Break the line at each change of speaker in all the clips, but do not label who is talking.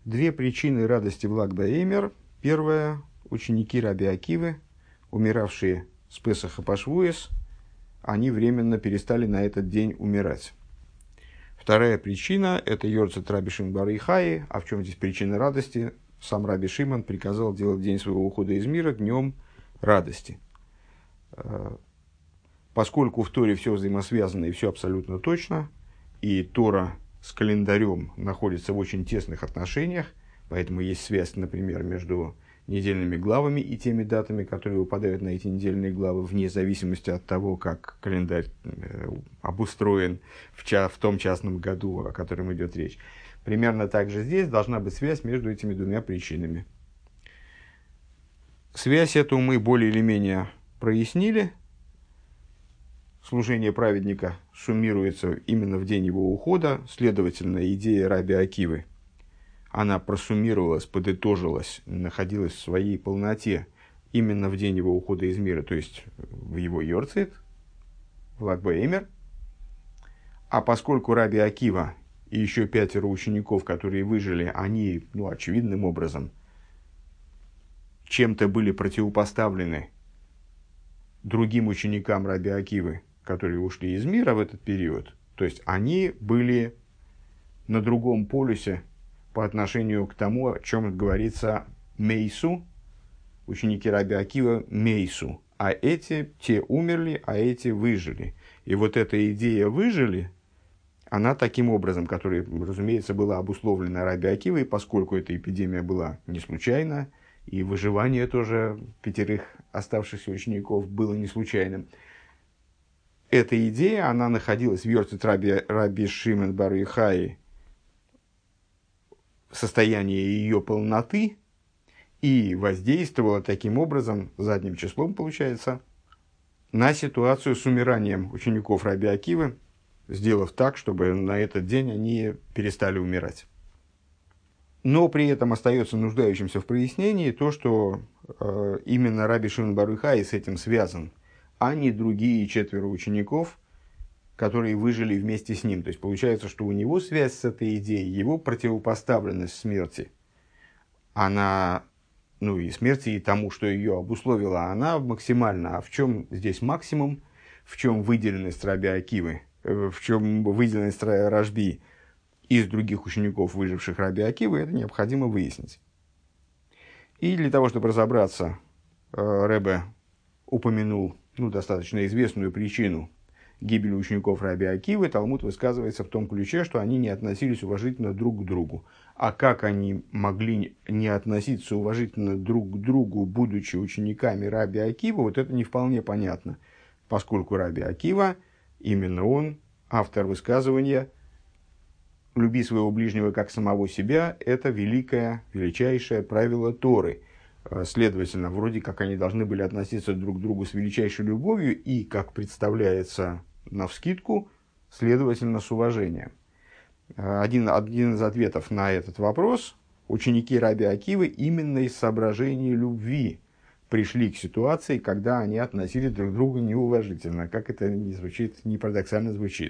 Две причины радости в Lag-баэмер. Первая – ученики Раби Акивы, умиравшие с Песаха по Швуэс, они временно перестали на этот день умирать. Вторая причина – это Йорцет Раби Шимон бар Йохай. А в чем здесь причина радости? Сам Раби Шимон приказал делать день своего ухода из мира днем радости. Поскольку в Торе все взаимосвязано и все абсолютно точно, и Тора с календарем находится в очень тесных отношениях, поэтому есть связь, например, между недельными главами и теми датами, которые выпадают на эти недельные главы, вне зависимости от того, как календарь обустроен в том частном году, о котором идет речь. Примерно так же здесь должна быть связь между этими двумя причинами. Связь эту мы более или менее прояснили. Служение праведника суммируется именно в день его ухода. Следовательно, идея Раби Акивы, она просуммировалась, подытожилась, находилась в своей полноте именно в день его ухода из мира, то есть в его Йорцет, в Lag-баэмер. А поскольку Раби Акива и еще 5 учеников, которые выжили, они, очевидным образом, чем-то были противопоставлены другим ученикам Раби Акивы, которые ушли из мира в этот период, то есть они были на другом полюсе по отношению к тому, о чем говорится Мейсу, ученики Раби Акива Мейсу, а эти, те умерли, а эти выжили. И вот эта идея «выжили», она таким образом, которая, разумеется, была обусловлена Раби Акивой, поскольку эта эпидемия была не случайна, и выживание тоже 5 оставшихся учеников было не случайным. Эта идея, она находилась в Йорцет Раби Шимон бар Йохай в состоянии ее полноты и воздействовала таким образом, задним числом получается, на ситуацию с умиранием учеников Раби Акивы, сделав так, чтобы на этот день они перестали умирать. Но при этом остается нуждающимся в прояснении то, что именно Раби Шимон бар Йохай с этим связан, а не другие 4 учеников, которые выжили вместе с ним. То есть получается, что у него связь с этой идеей, его противопоставленность смерти, она, и смерти, и тому, что ее обусловило, она максимальна. А в чем здесь максимум? В чем выделенность Раби Акивы? В чем выделенность Рашби из других учеников, выживших Раби Акивы, это необходимо выяснить. И для того, чтобы разобраться, Ребе упомянул достаточно известную причину гибели учеников Раби Акивы. Талмуд высказывается в том ключе, что они не относились уважительно друг к другу. А как они могли не относиться уважительно друг к другу, будучи учениками Раби Акивы, вот это не вполне понятно. Поскольку Раби Акива, именно он, автор высказывания «люби своего ближнего как самого себя» – это величайшее правило Торы. Следовательно, вроде как они должны были относиться друг к другу с величайшей любовью и, как представляется навскидку, следовательно, с уважением. Один из ответов на этот вопрос – ученики Раби Акивы именно из соображений любви пришли к ситуации, когда они относились друг к другу неуважительно. Как это ни звучит, не парадоксально звучит.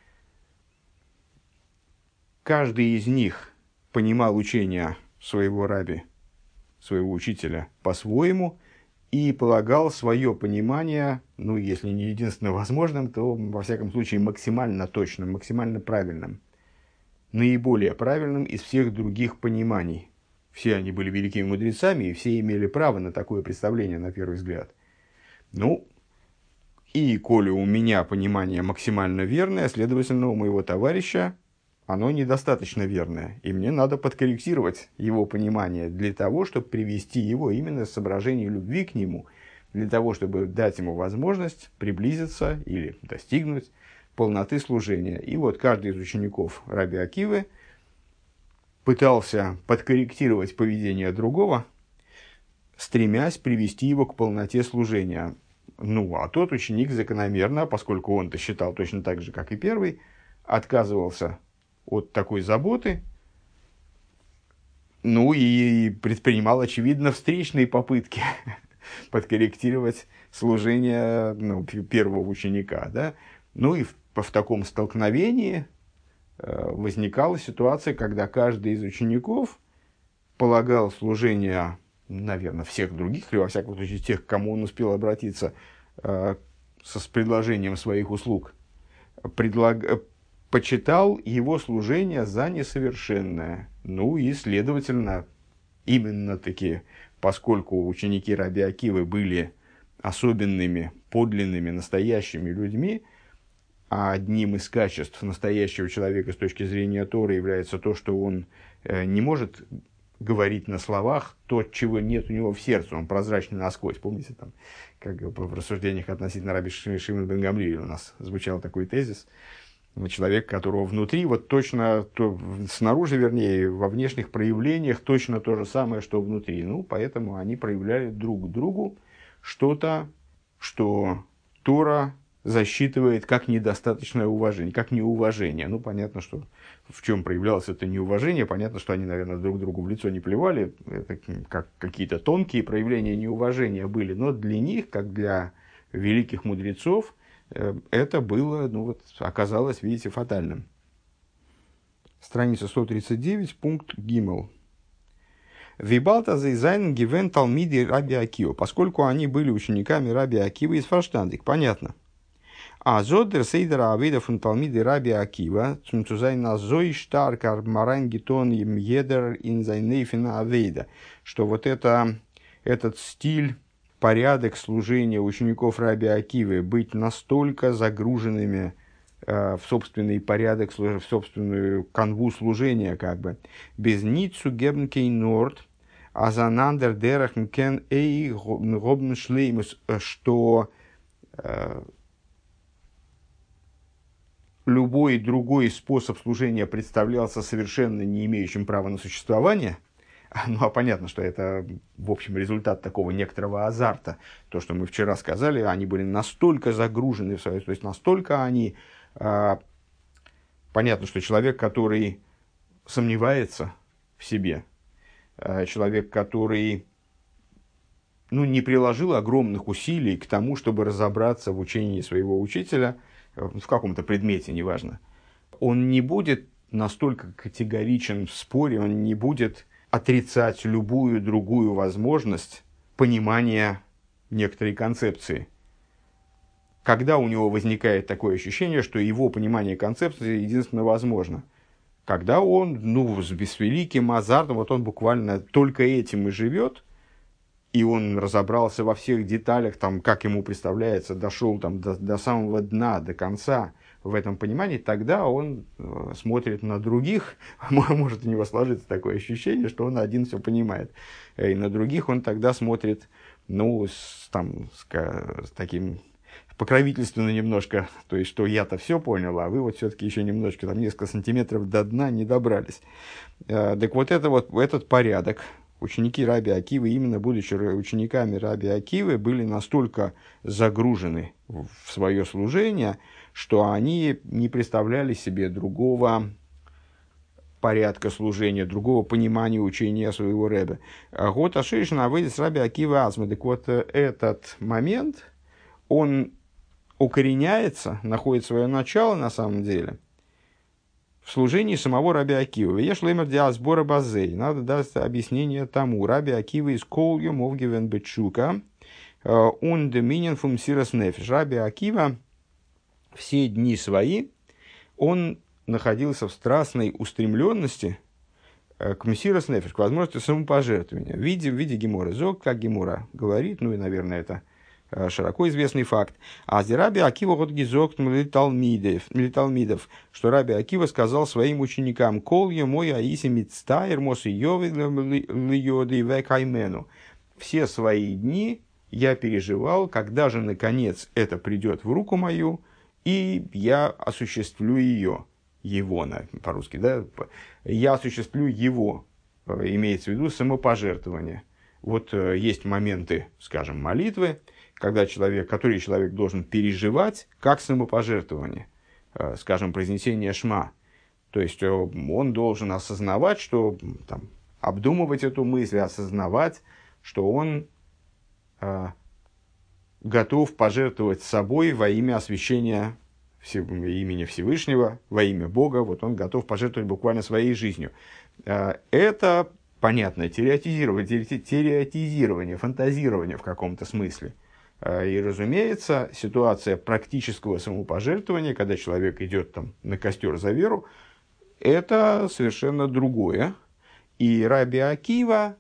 Каждый из них понимал учение своего раби, своего учителя по-своему, и полагал свое понимание, если не единственно возможным, то, во всяком случае, максимально точным, максимально правильным, наиболее правильным из всех других пониманий. Все они были великими мудрецами, и все имели право на такое представление, на первый взгляд. И коли у меня понимание максимально верное, следовательно, у моего товарища оно недостаточно верное, и мне надо подкорректировать его понимание для того, чтобы привести его именно с соображением любви к нему, для того, чтобы дать ему возможность приблизиться или достигнуть полноты служения. И вот каждый из учеников Раби Акивы пытался подкорректировать поведение другого, стремясь привести его к полноте служения. А тот ученик закономерно, поскольку он-то считал точно так же, как и первый, отказывался от такой заботы, и предпринимал, очевидно, встречные попытки подкорректировать служение первого ученика. Да? И в таком столкновении возникала ситуация, когда каждый из учеников полагал служение, наверное, всех других, или во всяком случае тех, к кому он успел обратиться с предложением своих услуг, почитал его служение за несовершенное. Ну и, следовательно, именно-таки, поскольку ученики раби Акивы были особенными, подлинными, настоящими людьми, а одним из качеств настоящего человека с точки зрения Торы является то, что он не может говорить на словах то, чего нет у него в сердце, он прозрачный насквозь. Помните, там, как в рассуждениях относительно раби Шимон бен Гамлиэля у нас звучал такой тезис: человек, которого внутри, вот точно, снаружи, вернее, во внешних проявлениях точно то же самое, что внутри. Ну, поэтому они проявляли друг другу что-то, что Тора засчитывает как недостаточное уважение, как неуважение. Ну, понятно, что в чем проявлялось это неуважение. Понятно, что они, наверное, друг другу в лицо не плевали. Это как какие-то тонкие проявления неуважения были. Но для них, как для великих мудрецов, это было, ну вот, оказалось, видите, фатальным. Страница 139, пункт Гимел. Вибалта зайзайн гивен талмиди раби Акива. Поскольку они были учениками раби Акивы из Фарштандик, понятно. А зодер сейдера авида фун талмиди раби Акива цумцузайна зой штаркар марангитон им едер ин зайнейфина авейда. Что вот этот стиль, порядок служения учеников раби Акивы, быть настолько загруженными в собственный порядок, в собственную канву служения, как бы, без ницу гебнкей норд, азанандер дерахн кен эй гобн шлеймус, что любой другой способ служения представлялся совершенно не имеющим права на существование. Ну, а понятно, что это, в общем, результат такого некоторого азарта. То, что мы вчера сказали, они были настолько загружены в свою... То есть, настолько они... понятно, что человек, который сомневается в себе, человек, который не приложил огромных усилий к тому, чтобы разобраться в учении своего учителя, в каком-то предмете, неважно, он не будет настолько категоричен в споре, он не будет отрицать любую другую возможность понимания некоторой концепции. Когда у него возникает такое ощущение, что его понимание концепции единственно возможно? Когда он, с великим азартом, вот он буквально только этим и живет, и он разобрался во всех деталях, там, как ему представляется, дошел там, до самого дна, до конца в этом понимании, тогда он смотрит на других, может у него сложиться такое ощущение, что он один все понимает. И на других он тогда смотрит, с таким покровительственно немножко, то есть, что я-то все понял, а вы вот все-таки еще немножко, там, несколько сантиметров до дна не добрались. Так вот, этот порядок, ученики раби Акивы, именно будучи учениками раби Акивы, были настолько загружены в свое служение, что они не представляли себе другого порядка служения, другого понимания учения своего рэбе. Вот Ашишина выйдет с раби Акивы Азмы. Так вот, этот момент, он укореняется, находит свое начало на самом деле в служении самого раби Акивы. Я шлеймер диасбора базей. Надо дать объяснение тому. Раби Акива из колью мовгивен бечука und доминин фум сирас нефиш. Раби Акива все дни свои он находился в страстной устремленности к мсирас нефиш, к возможности самопожертвования. В виде гемора зог, как гемора говорит, и, наверное, это широко известный факт. А раби Акива вот гизок талмидов, что раби Акива сказал своим ученикам: «Кол мой аиси мицтайр мосы йови льоды векаймену». Все свои дни я переживал, когда же, наконец, это придет в руку мою, и я осуществлю его, по-русски, да, я осуществлю его, имеется в виду самопожертвование. Вот есть моменты, скажем, молитвы, который человек должен переживать как самопожертвование, скажем, произнесение шма. То есть он должен осознавать, что обдумывать эту мысль, осознавать, что он готов пожертвовать собой во имя освящения имени Всевышнего, во имя Бога. Вот он готов пожертвовать буквально своей жизнью. Это понятно, теоретизирование, фантазирование в каком-то смысле. И, разумеется, ситуация практического самопожертвования, когда человек идет там, на костер за веру, это совершенно другое. И Раби Акива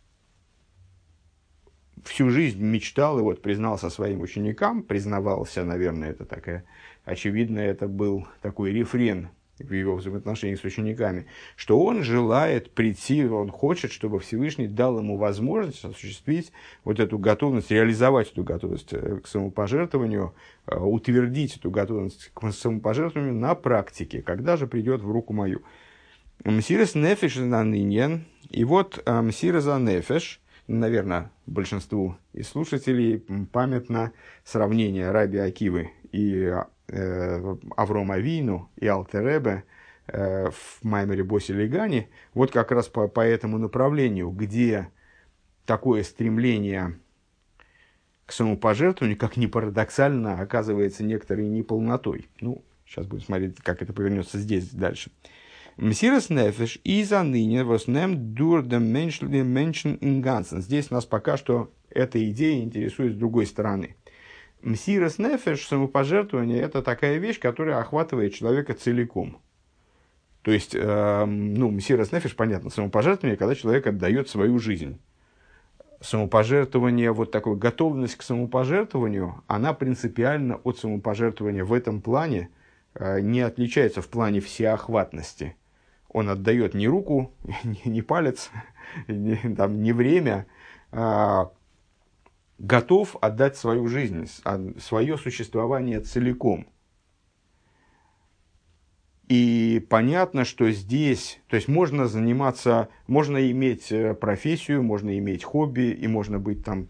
всю жизнь мечтал и вот признался своим ученикам, признавался, наверное, это такая, очевидно, это был такой рефрен в его взаимоотношениях с учениками, что он желает прийти, он хочет, чтобы Всевышний дал ему возможность осуществить вот эту готовность, реализовать эту готовность к самопожертвованию, утвердить эту готовность к самопожертвованию на практике, когда же придет в руку мою. Мсирас нефеш наныньен, и вот мсирас нефеш, наверное, большинству из слушателей памятно сравнение Раби Акивы и Авром Авину и Алтер Ребе в Маймере Боси Легани, вот как раз по этому направлению, где такое стремление к самопожертвованию, как ни парадоксально, оказывается некоторой неполнотой. Ну, сейчас будем смотреть, как это повернется здесь дальше. Мсирас нефеш и заныне воснем дурдем меншен ингансен. Здесь нас пока что эта идея интересует с другой стороны. Мсирас нефеш, самопожертвование, это такая вещь, которая охватывает человека целиком. То есть, мсирас нефеш, понятно, самопожертвование, когда человек отдает свою жизнь. Самопожертвование, вот такая готовность к самопожертвованию, она принципиально от самопожертвования в этом плане не отличается в плане всеохватности. Он отдает не руку, не палец, не время, готов отдать свою жизнь, свое существование целиком. И понятно, что здесь, то есть можно заниматься, можно иметь профессию, можно иметь хобби, и можно быть там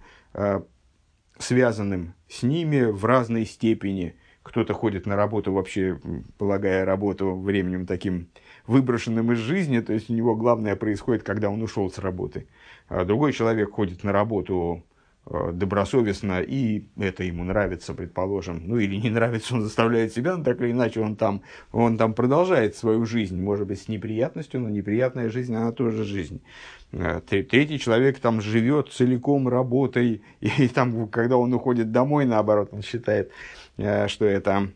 связанным с ними в разной степени. Кто-то ходит на работу, вообще полагая работу временем таким выброшенным из жизни, то есть у него главное происходит, когда он ушел с работы. А другой человек ходит на работу добросовестно, и это ему нравится, предположим, ну или не нравится, он заставляет себя, но так или иначе он там продолжает свою жизнь, может быть, с неприятностью, но неприятная жизнь, она тоже жизнь. Третий человек там живет целиком работой, и там, когда он уходит домой, наоборот, он считает, что это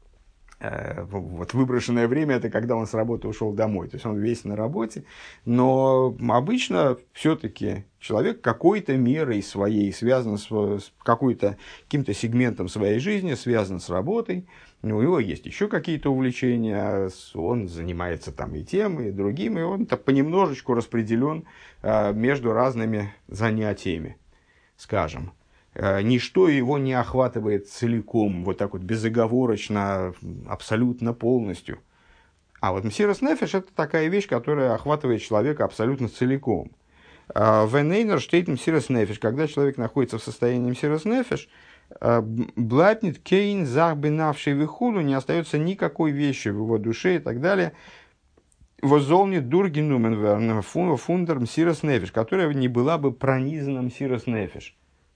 вот выброшенное время, это когда он с работы ушел домой, то есть он весь на работе, но обычно все-таки человек какой-то мерой своей связан с каким-то сегментом своей жизни, связан с работой, у него есть еще какие-то увлечения, он занимается там и тем, и другим, и он понемножечку распределен между разными занятиями, скажем. Ничто его не охватывает целиком, вот так вот безоговорочно, абсолютно полностью. А вот мсирас нефеш – это такая вещь, которая охватывает человека абсолютно целиком. Венейнер штейт мсирас нефеш, когда человек находится в состоянии мсирас нефеш, блатнит кейн зах бенавший вихулу, не остается никакой вещи в его душе и так далее. Возолни дургинумен фундер мсирас нефеш, которая не была бы пронизана мсирас нефеш.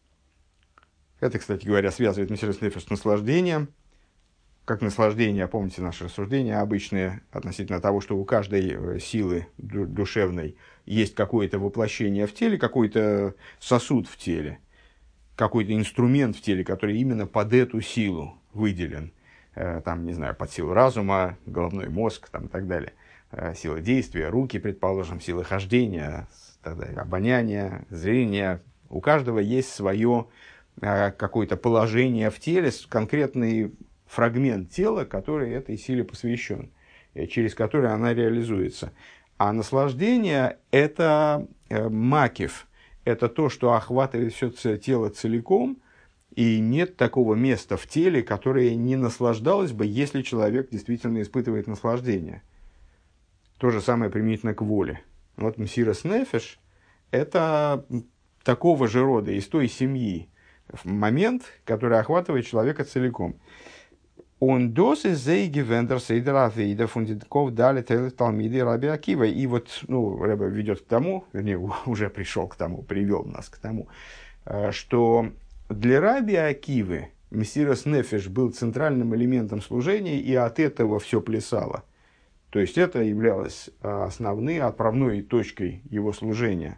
Это, кстати говоря, связывает мсирас нефеш с наслаждением. Как наслаждение, помните наши рассуждения обычные относительно того, что у каждой силы душевной есть какое-то воплощение в теле, какой-то сосуд в теле, какой-то инструмент в теле, который именно под эту силу выделен. Там, не знаю, под силу разума, головной мозг там, и так далее. Сила действия, руки, предположим, сила хождения, обоняния, зрения. У каждого есть свое какое-то положение в теле, конкретный фрагмент тела, который этой силе посвящен, через который она реализуется. А наслаждение – это макив, это то, что охватывает все тело целиком, и нет такого места в теле, которое не наслаждалось бы, если человек действительно испытывает наслаждение. То же самое применительно к воле. Вот мсирас нефеш – это такого же рода, из той семьи, момент, который охватывает человека целиком. Он досы зейги вендер сейдер авейда фундитков дали талмиды Раби Акива. И вот, Рэбе ведет к тому, вернее, уже пришел к тому, привел нас к тому, что для Раби Акивы мсирас нефеш был центральным элементом служения, и от этого все плясало. То есть это являлось основной отправной точкой его служения.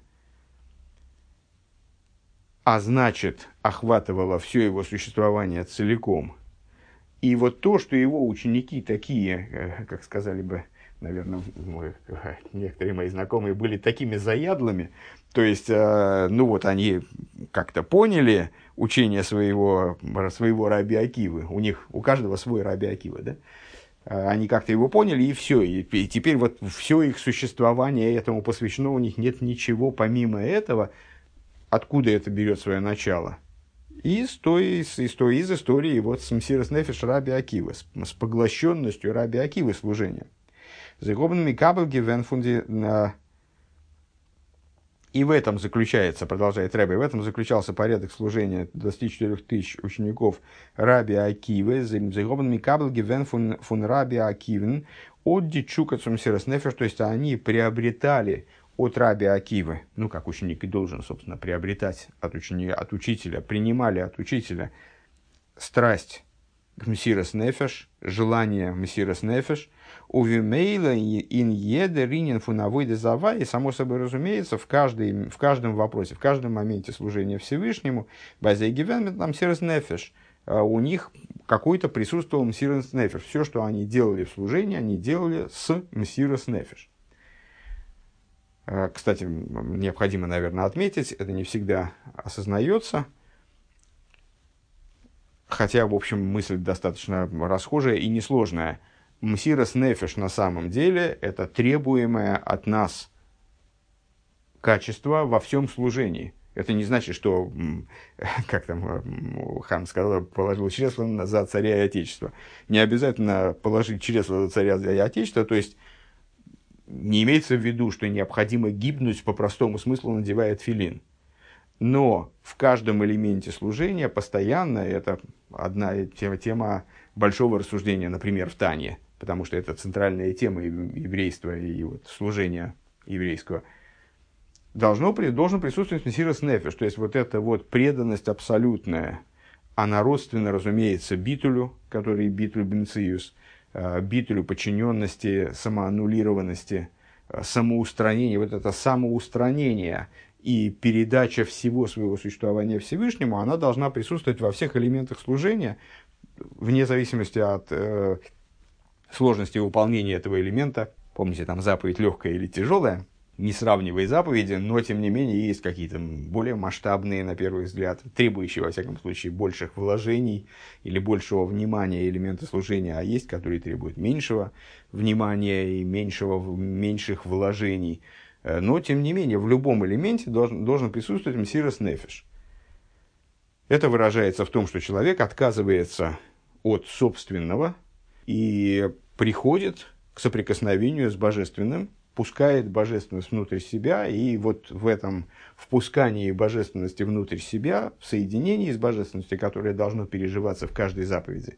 А значит, охватывало все его существование целиком. И вот то, что его ученики такие, как сказали бы, наверное, некоторые мои знакомые были такими заядлыми, то есть, ну вот они как-то поняли учение своего Раби Акивы, у каждого свой Раби Акива, да? Они как-то его поняли, и все. И теперь вот все их существование этому посвящено, у них нет ничего помимо этого. Откуда это берет свое начало? Из истории вот с Мсирос Нефеш Раби Акивы, с поглощенностью Раби Акивы служения. И в этом заключается, продолжает Рэбе, в этом заключался порядок служения 24 тысяч учеников Раби Акивы, фун Раби Акивен, от дичука цумсирос нефеш, то есть они приобретали от Раби Акивы, ну как ученик и должен, собственно, приобретать от учителя, принимали от учителя страсть к мсирос нефеш, желание мсирос нефеш, увимейла ин еде ринен фунавойде зава, и само собой разумеется, в каждом вопросе, в каждом моменте служения Всевышнему, базей гивен мсирос нефеш, у них какой-то присутствовал мсирос нефеш. Все, что они делали в служении, они делали с мсирос нефеш. Кстати, необходимо, наверное, отметить, это не всегда осознается, хотя, в общем, мысль достаточно расхожая и несложная. Мсирос нефеш на самом деле это требуемое от нас качество во всем служении. Это не значит, что, как там хан сказал, положил чресло за царя и отечество. Не обязательно положить чресло за царя и отечество, то есть не имеется в виду, что необходимо гибнуть по простому смыслу, надевая тфилин. Но в каждом элементе служения постоянно, это одна тема большого рассуждения, например, в Тане, потому что это центральная тема еврейства и вот служения еврейского, должен присутствовать мсирос нефеш, то есть вот эта вот преданность абсолютная, она родственна, разумеется, битулю, который битуль бенциус, битулю подчиненности, самоаннулированности, самоустранения, вот это самоустранение и передача всего своего существования Всевышнему, она должна присутствовать во всех элементах служения, вне зависимости от сложности выполнения этого элемента. Помните, там заповедь легкая или тяжелая, не сравнивая заповеди, но тем не менее есть какие-то более масштабные, на первый взгляд, требующие, во всяком случае, больших вложений или большего внимания элементы служения, а есть, которые требуют меньшего внимания и меньших вложений. Но, тем не менее, в любом элементе должен присутствовать мсирос нефеш. Это выражается в том, что человек отказывается от собственного и приходит к соприкосновению с божественным, пускает божественность внутрь себя, и вот в этом впускании божественности внутрь себя, в соединении с божественностью, которое должно переживаться в каждой заповеди,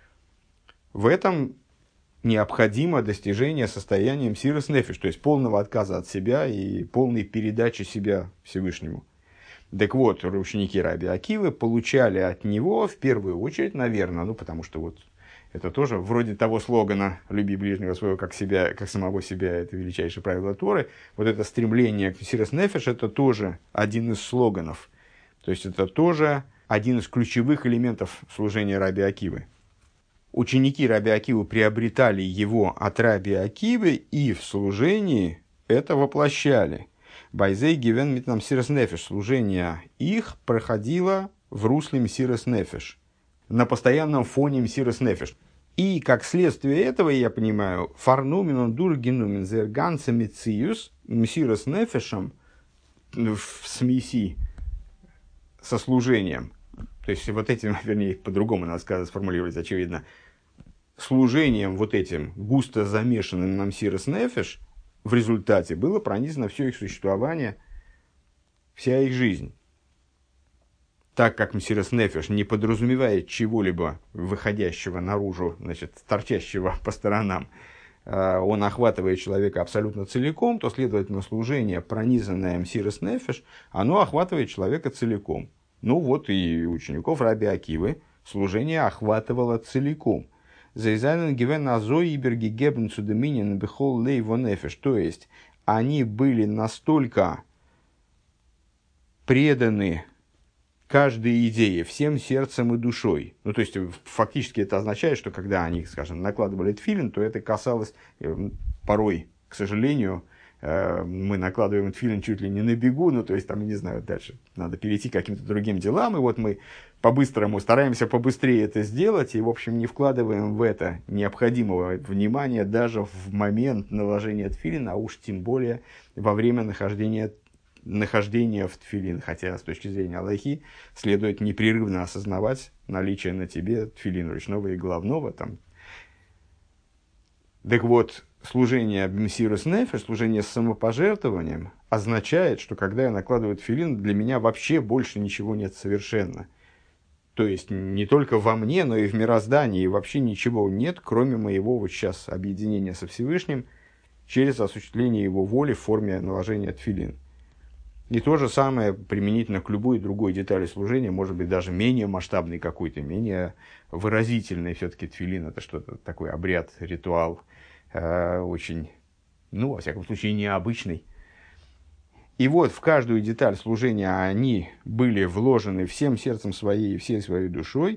в этом необходимо достижение состояния мсирос нефеш, то есть полного отказа от себя и полной передачи себя Всевышнему. Так вот, ученики Раби Акивы получали от него, в первую очередь, наверное, потому что вот это тоже вроде того слогана «люби ближнего своего как себя, как самого себя», это величайшее правило Торы. Вот это стремление к мсирос нефеш – это тоже один из слоганов. То есть, это тоже один из ключевых элементов служения Раби Акивы. Ученики Раби Акивы приобретали его от Раби Акивы и в служении это воплощали. Байзей гивен митнам мсирос нефеш. Служение их проходило в русле мсирос нефеш, на постоянном фоне мсирос нефеш. И как следствие этого, я понимаю, фарнумен дур генумен зерганца мециус мсирос нефешем в смеси со служением. То есть, вот этим, вернее, по-другому надо сказать, сформулировать, очевидно, служением вот этим, густо замешанным на мсирос нефеш, в результате было пронизано все их существование, вся их жизнь. Так как мсирос нефеш не подразумевает чего-либо выходящего наружу, значит, торчащего по сторонам, он охватывает человека абсолютно целиком, то, следовательно, служение, пронизанное мсирос нефеш, оно охватывает человека целиком. Ну вот и учеников Раби Акивы служение охватывало целиком. Зайзайнен гивен азоибер гегебен цу доминин бехол лей вонефеш. То есть, они были настолько преданы каждой идее всем сердцем и душой. Ну, то есть, фактически это означает, что когда они, скажем, накладывали тфилин, то это касалось порой, к сожалению, мы накладываем тфилин чуть ли не на бегу, ну, то есть, там, не знаю, дальше надо перейти к каким-то другим делам, и вот мы по-быстрому стараемся побыстрее это сделать, и, в общем, не вкладываем в это необходимого внимания даже в момент наложения тфилина, а уж тем более во время нахождения в тфилин, хотя с точки зрения алахи следует непрерывно осознавать наличие на тебе тфилин ручного и головного. Там. Так вот, служение мсирус нефеш, служение с самопожертвованием, означает, что когда я накладываю тфилин, для меня вообще больше ничего нет совершенно. То есть, не только во мне, но и в мироздании вообще ничего нет, кроме моего вот сейчас объединения со Всевышним через осуществление его воли в форме наложения тфилин. И то же самое применительно к любой другой детали служения, может быть, даже менее масштабный какой-то, менее выразительный все-таки тфилин. Это что-то такой обряд, ритуал, очень, ну, во всяком случае, необычный. И вот в каждую деталь служения они были вложены всем сердцем своей и всей своей душой.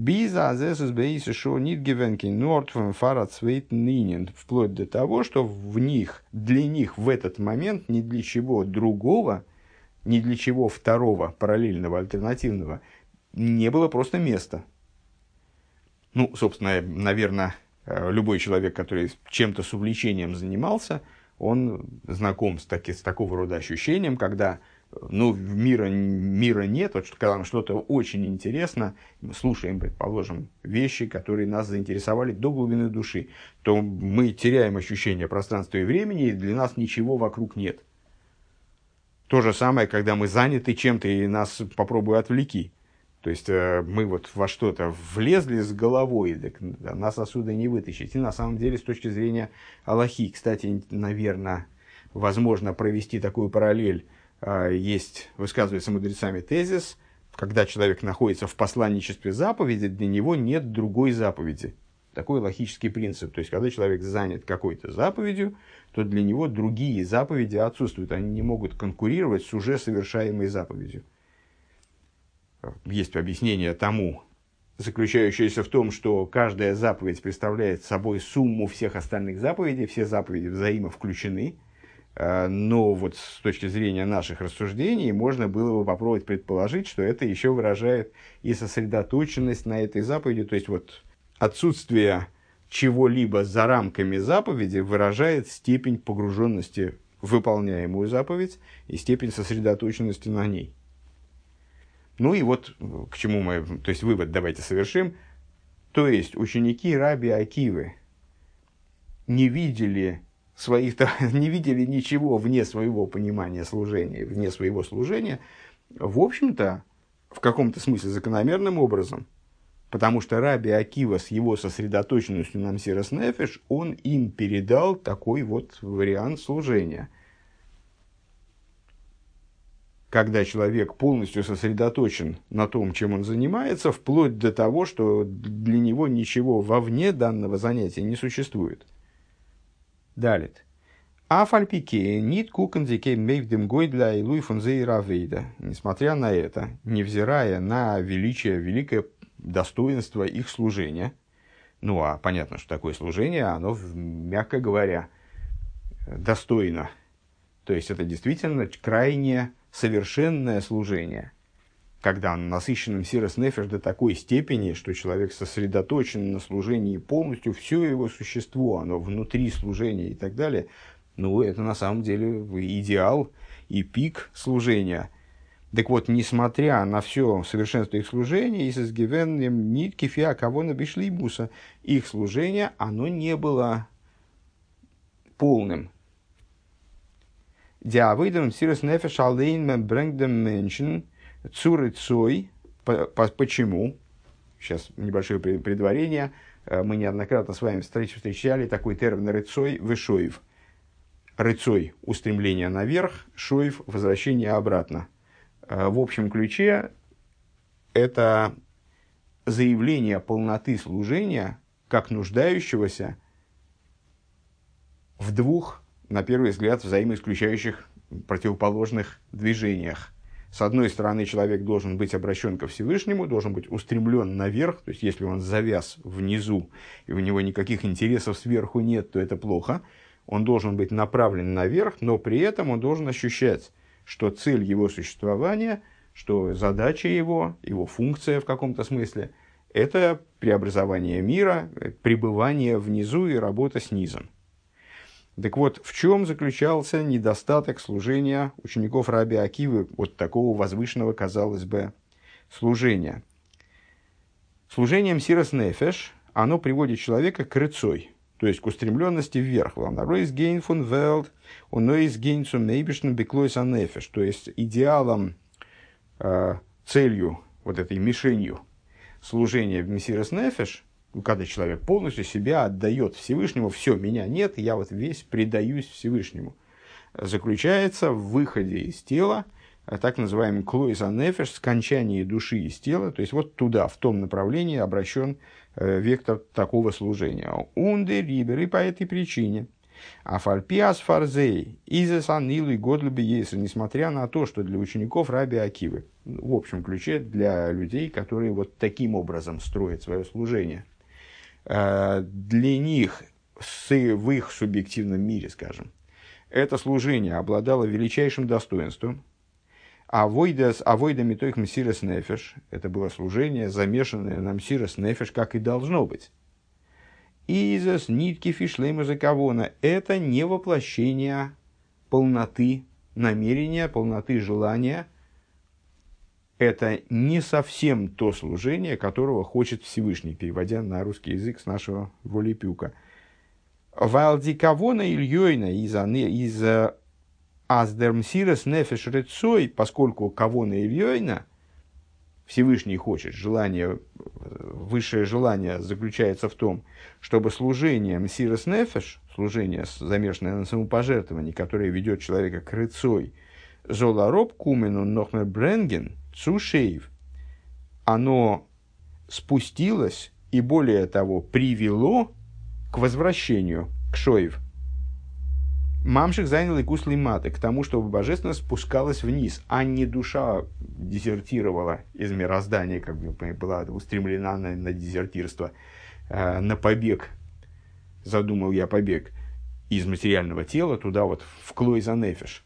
Вплоть до того, что для них в этот момент ни для чего другого, ни для чего второго, параллельного, альтернативного, не было просто места. Ну, собственно, наверное, любой человек, который чем-то с увлечением занимался, он знаком с такого рода ощущением, когда мира нет, вот, когда нам что-то очень интересно, мы слушаем, предположим, вещи, которые нас заинтересовали до глубины души, то мы теряем ощущение пространства и времени, и для нас ничего вокруг нет. То же самое, когда мы заняты чем-то, и нас попробуй отвлеки. То есть, мы вот во что-то влезли с головой, так, нас отсюда не вытащить. И на самом деле, с точки зрения алахи, кстати, наверное, возможно провести такую параллель. Высказывается мудрецами тезис, когда человек находится в посланничестве заповеди, для него нет другой заповеди. Такой логический принцип. То есть, когда человек занят какой-то заповедью, то для него другие заповеди отсутствуют. Они не могут конкурировать с уже совершаемой заповедью. Есть объяснение тому, заключающееся в том, что каждая заповедь представляет собой сумму всех остальных заповедей, все заповеди взаимовключены, но вот с точки зрения наших рассуждений можно было бы попробовать предположить, что это еще выражает и сосредоточенность на этой заповеди, то есть вот отсутствие чего-либо за рамками заповеди выражает степень погруженности в выполняемую заповедь и степень сосредоточенности на ней. Ну и вот к чему мы, то есть вывод давайте совершим. То есть ученики Раби Акивы не видели ничего вне своего понимания служения, вне своего служения, в общем-то, в каком-то смысле закономерным образом, потому что Раби Акива с его сосредоточенностью на мсирос нефеш, он им передал такой вот вариант служения. Когда человек полностью сосредоточен на том, чем он занимается, вплоть до того, что для него ничего вовне данного занятия не существует. Далее. Афальпике нит кукандике мейвдем гойдля и луй фунзей равейда. Несмотря на это, невзирая на великое достоинство их служения, ну а понятно, что такое служение, оно, мягко говоря, достойно. То есть это действительно крайне совершенное служение, когда он насыщен мсирос нефеш до такой степени, что человек сосредоточен на служении полностью, все его существо, оно внутри служения и так далее. Ну, это на самом деле идеал и пик служения. Так вот, несмотря на все совершенство их служения, их служение, оно не было полным. Почему? Сейчас небольшое предварение. Мы неоднократно с вами встречали такой термин «рыцой» вышоев. Рыцой – устремление наверх, шоев – возвращение обратно. В общем ключе это заявление полноты служения как нуждающегося в двух, на первый взгляд, взаимоисключающих противоположных движениях. С одной стороны, человек должен быть обращен ко Всевышнему, должен быть устремлен наверх, то есть если он завяз внизу, и у него никаких интересов сверху нет, то это плохо. Он должен быть направлен наверх, но при этом он должен ощущать, что цель его существования, что задача его, его функция в каком-то смысле, это преобразование мира, пребывание внизу и работа с низом. Так вот, в чем заключался недостаток служения учеников Раби Акивы, вот такого возвышенного, казалось бы, служения? Служение Мсирас Нефеш, оно приводит человека к рыцой, то есть к устремленности вверх. То есть идеалом, целью, вот этой мишенью служения в Мсирас Нефеш, когда человек полностью себя отдает Всевышнему, все, меня нет, я вот весь предаюсь Всевышнему, заключается в выходе из тела, так называемый клойс анефеш, скончании души из тела, то есть вот туда, в том направлении обращен вектор такого служения. Унде рибер, и по этой причине. Афальпиас фарзей, изес анилу и годлюби есер, несмотря на то, что для учеников Раби Акивы, в общем ключе для людей, которые вот таким образом строят свое служение, для них в их субъективном мире, скажем, это служение обладало величайшим достоинством. Авойда митоих мсирас нефеш, это было служение, замешанное на мсирас нефеш, как и должно быть. Изас нитки фишлейма закавона, это не воплощение полноты намерения, полноты желания. Это не совсем то служение, которого хочет Всевышний, переводя на русский язык с нашего волепюка. Валди кавона ильёйна из аздермсирас нефеш рецой, поскольку кавона ильёйна Всевышний хочет, желание, высшее желание заключается в том, чтобы служение мсирас нефеш, служение, замешанное на самопожертвовании, которое ведет человека к рецой, золароб кумену нохмер бренген, Цушеев, оно спустилось и, более того, привело к возвращению, к Шоев. Мамших занял и кусли маты, к тому, чтобы божественность спускалась вниз, а не душа дезертировала из мироздания, как бы была устремлена на дезертирство, на побег. Задумал я побег из материального тела туда вот в клойза нефеш.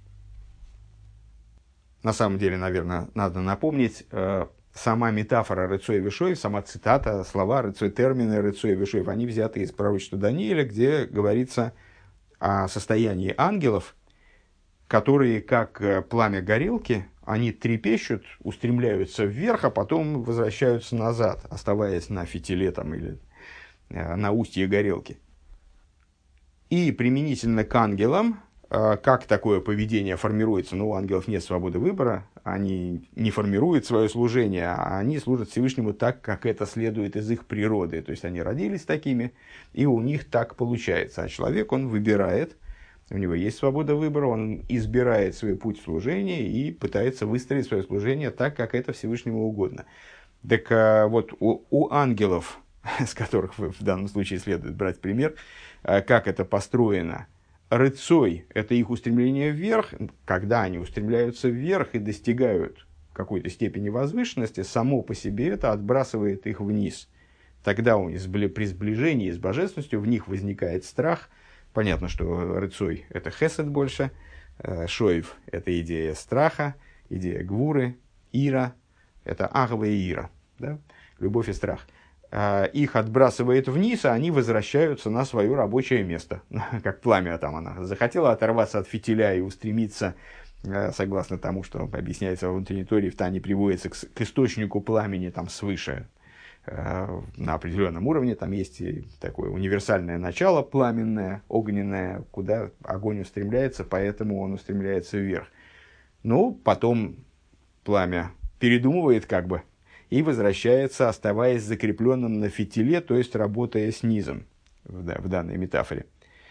На самом деле, наверное, надо напомнить, сама метафора рыцой вишоев, сама цитата, слова рыцой, термины рыцой вишоев, они взяты из пророчества Даниила, где говорится о состоянии ангелов, которые, как пламя горелки, они трепещут, устремляются вверх, а потом возвращаются назад, оставаясь на фитиле там, или на устье горелки. И применительно к ангелам, как такое поведение формируется? Ну, у ангелов нет свободы выбора, они не формируют свое служение, а они служат Всевышнему так, как это следует из их природы. То есть, они родились такими, и у них так получается. А человек, он выбирает, у него есть свобода выбора, он избирает свой путь служения и пытается выстроить свое служение так, как это Всевышнему угодно. Так вот, у ангелов, с которых в данном случае следует брать пример, как это построено, рыцой – это их устремление вверх. Когда они устремляются вверх и достигают какой-то степени возвышенности, само по себе это отбрасывает их вниз. Тогда при сближении с божественностью в них возникает страх. Понятно, что рыцой – это хесед больше, шоев – это идея страха, идея гвуры, ира – это агва и ира, да? Любовь и страх. Их отбрасывает вниз, а они возвращаются на свое рабочее место. Как пламя там она захотела оторваться от фитиля и устремиться, согласно тому, что объясняется во внутренней Торе, в Тане приводится к источнику пламени там свыше, на определенном уровне. Там есть такое универсальное начало пламенное, огненное, куда огонь устремляется, поэтому он устремляется вверх. Ну, потом пламя передумывает как бы, и возвращается, оставаясь закрепленным на фитиле, то есть работая снизом в данной метафоре.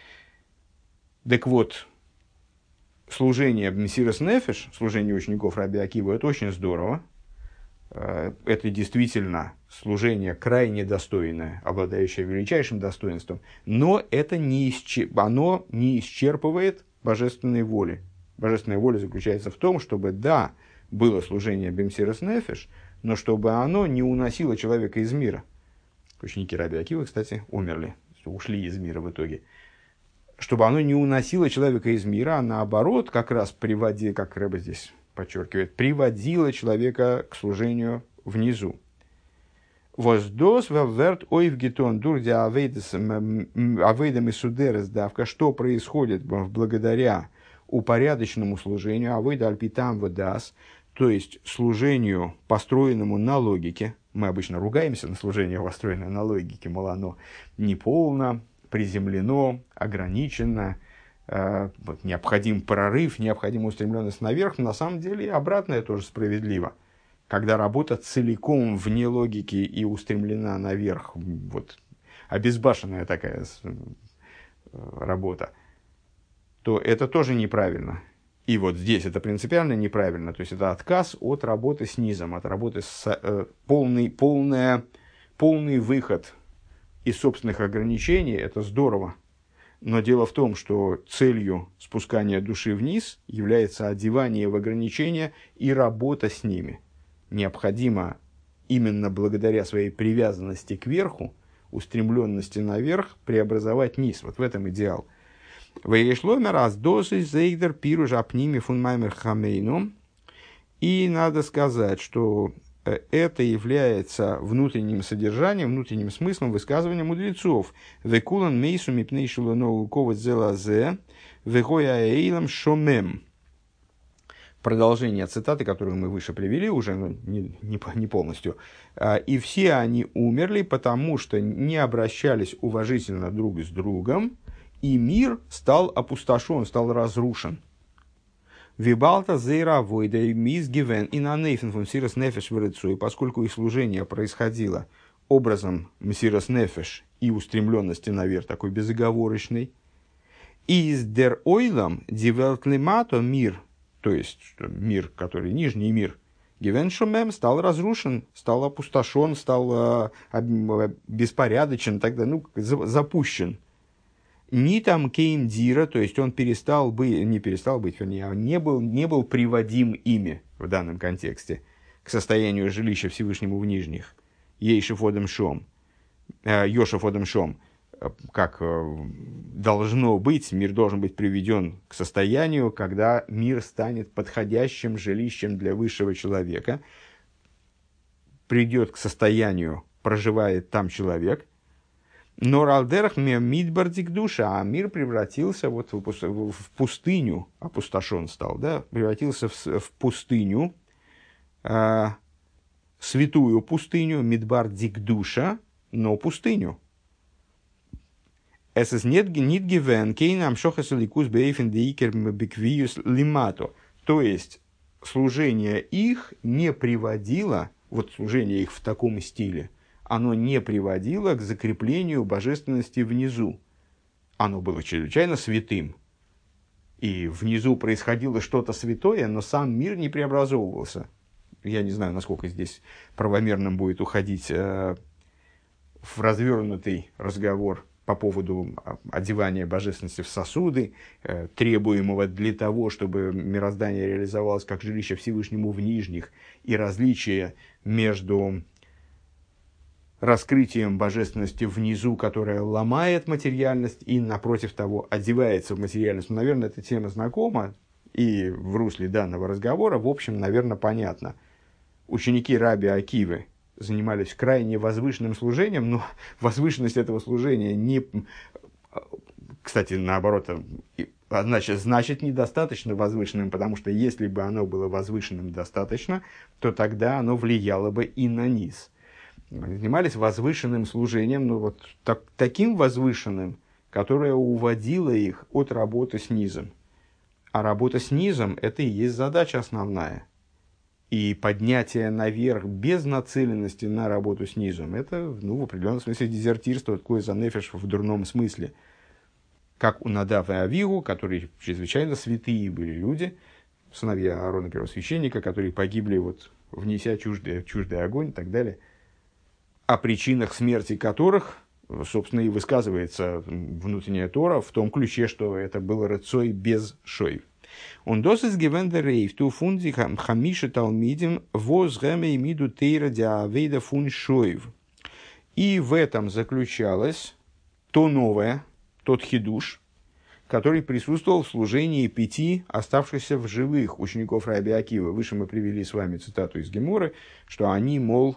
Так вот, служение Мсирас Нефеш, служение учеников Раби Акивы, это очень здорово. это действительно служение крайне достойное, обладающее величайшим достоинством, но это оно не исчерпывает божественной воли. Божественная воля заключается в том, чтобы, да, было служение бемсирас нефеш, но чтобы оно не уносило человека из мира. Ученики Раби Акивы, кстати, умерли, ушли из мира в итоге. Чтобы оно не уносило человека из мира, а наоборот, как раз приводило, как Рэбе здесь подчеркивает, приводило человека к служению внизу. Воздос верт ойвгетон дурдя авейдам и судерес давка, что происходит благодаря упорядоченному служению, авейда альпитам водас, то есть служению, построенному на логике. Мы обычно ругаемся на служение, построенное на логике, мол, оно неполно, приземлено, ограничено, необходим прорыв, необходима устремленность наверх. Но на самом деле обратное тоже справедливо. Когда работа целиком вне логики и устремлена наверх, вот, обезбашенная такая работа, то это тоже неправильно. И вот здесь это принципиально неправильно. То есть это отказ от работы с низом, от работы с полный выход из собственных ограничений. Это здорово. Но дело в том, что целью спускания души вниз является одевание в ограничения и работа с ними. Необходимо именно благодаря своей привязанности к верху, устремленности наверх, преобразовать низ. Вот в этом идеал. И надо сказать, что это является внутренним содержанием, внутренним смыслом высказывания мудрецов. «Векулан мейсу мипней шелонову коват зелазе, вегоя эйлам шомем». Продолжение цитаты, которую мы выше привели, уже не полностью. «И все они умерли, потому что не обращались уважительно друг с другом, и мир стал опустошен, стал разрушен». Вибалта зейра войда мис гивен и на нейфен фун сирос нефеш вырыцу, поскольку их служение происходило образом мсирос нефеш и устремленности наверх, такой безоговорочный. Из дер ойлам дивелтлимато мир, то есть мир, который нижний мир, гивен шумем, стал разрушен, стал опустошен, стал беспорядочен, тогда, запущен. Ни там кейм дира, то есть он не был приводим ими в данном контексте к состоянию жилища Всевышнему в нижних. Йошев одем шом, как должно быть, мир должен быть приведен к состоянию, когда мир станет подходящим жилищем для высшего человека, придет к состоянию, проживает там человек. Но ралдерах мидбардик душа, а мир превратился вот в пустыню, опустошен стал, да, превратился в пустыню, святую пустыню, мидбардик душа, но пустыню. Es нет гивен кейнам шохасаликус бейфен деикер биквиюс лимато. То есть служение их не приводило, вот служение их в таком стиле, оно не приводило к закреплению божественности внизу. Оно было чрезвычайно святым. И внизу происходило что-то святое, но сам мир не преобразовывался. Я не знаю, насколько здесь правомерным будет уходить в развернутый разговор по поводу одевания божественности в сосуды, требуемого для того, чтобы мироздание реализовалось как жилище Всевышнему в нижних, и различия между раскрытием божественности внизу, которая ломает материальность, и, напротив того, одевается в материальность. Наверное, эта тема знакома, и в русле данного разговора, в общем, наверное, понятно. Ученики Раби Акивы занимались крайне возвышенным служением, но возвышенность этого служения не... Кстати, наоборот, значит недостаточно возвышенным, потому что если бы оно было возвышенным достаточно, то тогда оно влияло бы и на низ. Занимались возвышенным служением, таким возвышенным, которое уводило их от работы с низом. А работа с низом – это и есть задача основная. И поднятие наверх без нацеленности на работу с низом – это, в определенном смысле, дезертирство, такое занефиш в дурном смысле. Как у Надава и Авигу, которые чрезвычайно святые были люди, сыновья Аарона первосвященника, которые погибли, вот, внеся чуждый огонь и так далее, о причинах смерти которых, собственно, и высказывается внутренняя Тора в том ключе, что это был рецой без шоев. Он досыс гевен рейв ту фунди хамиша талмидим воз гэме имиду тейра диавейда фун шоев. И в этом заключалось то новое, тот хидуш, который присутствовал в служении 5 оставшихся в живых учеников Раби Акивы. Выше мы привели с вами цитату из Геморы, что они, мол,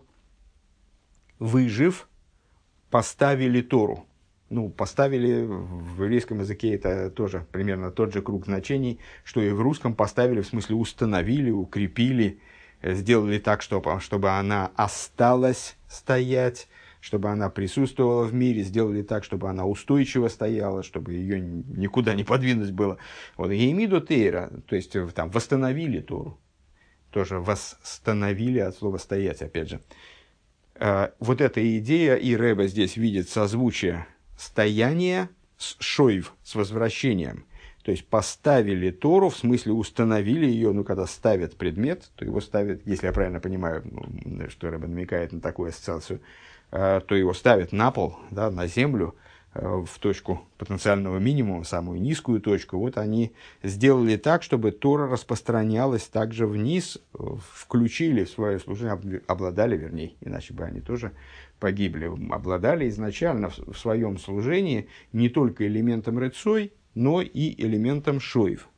выжив, поставили Тору. Ну, поставили в еврейском языке это тоже примерно тот же круг значений, что и в русском поставили, в смысле установили, укрепили, сделали так, чтобы она осталась стоять, чтобы она присутствовала в мире, сделали так, чтобы она устойчиво стояла, чтобы ее никуда не подвинуть было. Вот, Геймидо Тейра, то есть там восстановили Тору, тоже восстановили от слова стоять, опять же. Вот эта идея, и Ребе здесь видит созвучие стояния с шоев, с возвращением. То есть поставили Тору, в смысле установили ее, ну, когда ставят предмет, то его ставят, если я правильно понимаю, что Ребе намекает на такую ассоциацию, то его ставят на пол, да, на землю, в точку потенциального минимума, самую низкую точку. Вот они сделали так, чтобы Тора распространялась также вниз, включили в свое служение, обладали, вернее, иначе бы они тоже погибли, обладали изначально в своем служении не только элементом рецой, но и элементом шоев.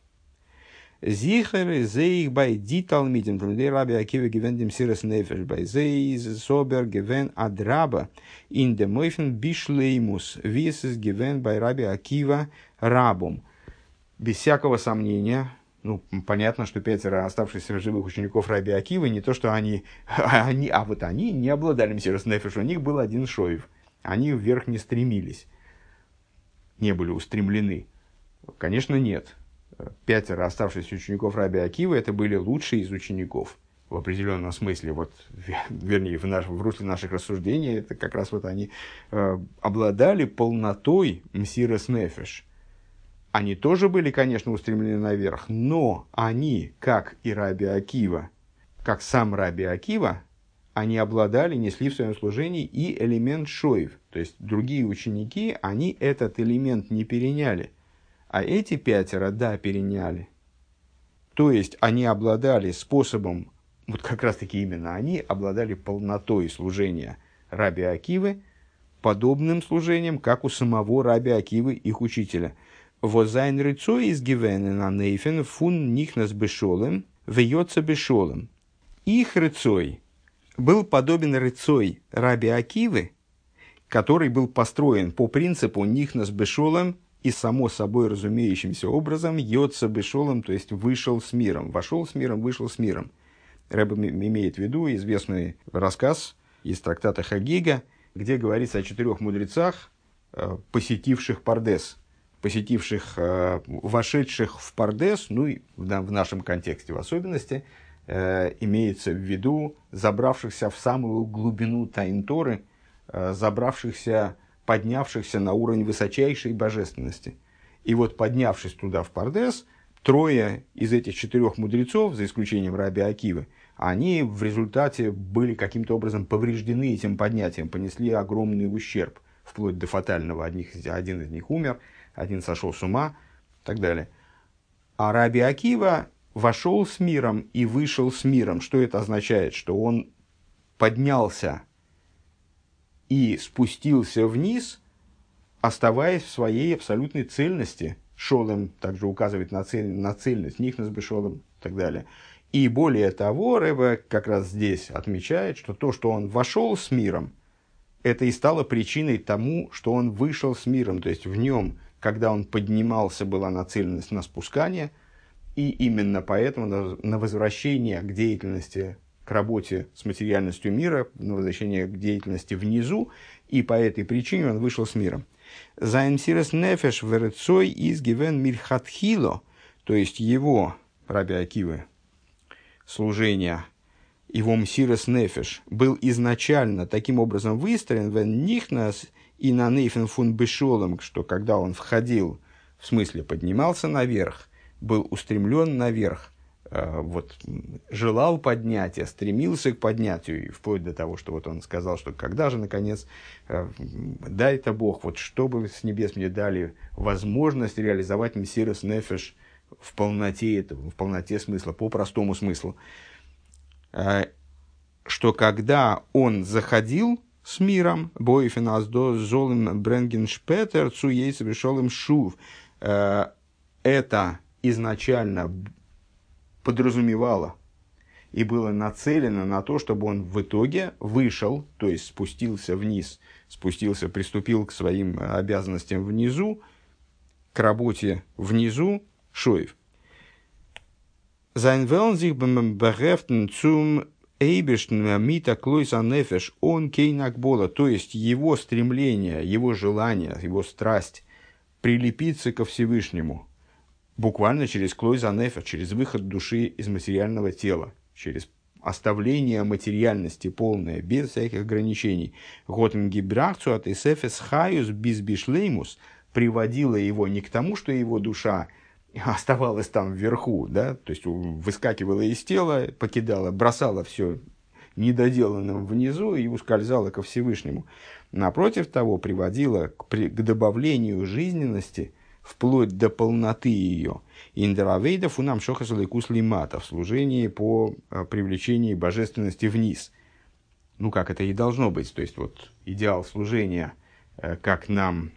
Зихер зейх бай ди талмидим талмидей Раби Акива гивен дем сирас нефеш бай зей собер гивен адраба ин де мойфен бишлеймус висес гивен бай Раби Акива рабум. Без всякого сомнения, ну, понятно, что 5 оставшихся живых учеников Раби Акивы, не то, что они не обладали мсирас нефеш, у них был один шоев. Они вверх не стремились, не были устремлены. Конечно, нет. 5 оставшихся учеников Раби Акивы это были лучшие из учеников. В определенном смысле, вот, вернее, в русле наших рассуждений, это как раз вот они обладали полнотой мсирас нефеш. Они тоже были, конечно, устремлены наверх, но они, как и Раби Акива, как сам Раби Акива, они обладали, несли в своем служении и элемент шоев. То есть другие ученики, они этот элемент не переняли. А эти 5, да, переняли. То есть они обладали способом, вот как раз таки именно они обладали полнотой служения Раби Акивы, подобным служением, как у самого Раби Акивы, их учителя. Возайн рыцой из гивена на нейфен фун нихнас бешолем вьется бешолем. Их рыцой был подобен рыцой Раби Акивы, который был построен по принципу нихнас бешолем, и само собой разумеющимся образом йоца бешолом, то есть вышел с миром, вошел с миром, вышел с миром. Ребе имеет в виду известный рассказ из трактата Хагига, где говорится о 4 мудрецах, посетивших Пардес, вошедших в Пардес, ну и в нашем контексте в особенности, имеется в виду забравшихся в самую глубину Тайн Торы, поднявшихся на уровень высочайшей божественности. И вот, поднявшись туда в Пардес, 3 из этих 4 мудрецов, за исключением Раби Акивы, они в результате были каким-то образом повреждены этим поднятием, понесли огромный ущерб, вплоть до фатального. Один из них умер, один сошел с ума и так далее. А Раби Акива вошел с миром и вышел с миром. Что это означает? Что он поднялся и спустился вниз, оставаясь в своей абсолютной цельности. Шолем также указывает на цельность, нихнас бешолем и так далее. И более того, Ребе как раз здесь отмечает, что то, что он вошел с миром, это и стало причиной тому, что он вышел с миром. То есть в нем, когда он поднимался, была нацеленность на спускание, и именно поэтому на возвращение к деятельности, к работе с материальностью мира, на возвращение к деятельности внизу, и по этой причине он вышел с миром. «Зайн сирес нефеш верецой из гивен мирхатхило», то есть его, Раби Акивы, служение, его мсирес нефеш, был изначально таким образом выстроен, вен нихнас и на нейфен фун бешолом, что когда он входил, в смысле поднимался наверх, был устремлен наверх, вот, желал поднятия, стремился к поднятию, и вплоть до того, что вот он сказал, что когда же, наконец, дай-то Бог, вот чтобы с небес мне дали возможность реализовать мессирас нефеш в полноте этого, в полноте смысла, по простому смыслу, что когда он заходил с миром, бойфен аздо золым бренген шпетер цу ейс пришел им шув, это изначально подразумевало и было нацелено на то, чтобы он в итоге вышел, то есть спустился вниз, приступил к своим обязанностям внизу, к работе внизу, шоев. Sein Willen sich beim Beheften zum Эйбешн мита клойса нефеш он кейнакбола, то есть его стремление, его желание, его страсть прилепиться ко Всевышнему, буквально через клойса нефеш, через выход души из материального тела, через оставление материальности полное, без всяких ограничений. Готенгибрахцу от эсэфес хаюс бизбишлеймус приводило его не к тому, что его душа оставалась там вверху, да, то есть выскакивала из тела, покидала, бросала все недоделанным внизу и ускользала ко Всевышнему. Напротив того, приводила к добавлению жизненности вплоть до полноты ее. Индеравейдов у нам шохасалайкус лимата в служении по привлечению божественности вниз. Ну, как это и должно быть. То есть, вот идеал служения, как нам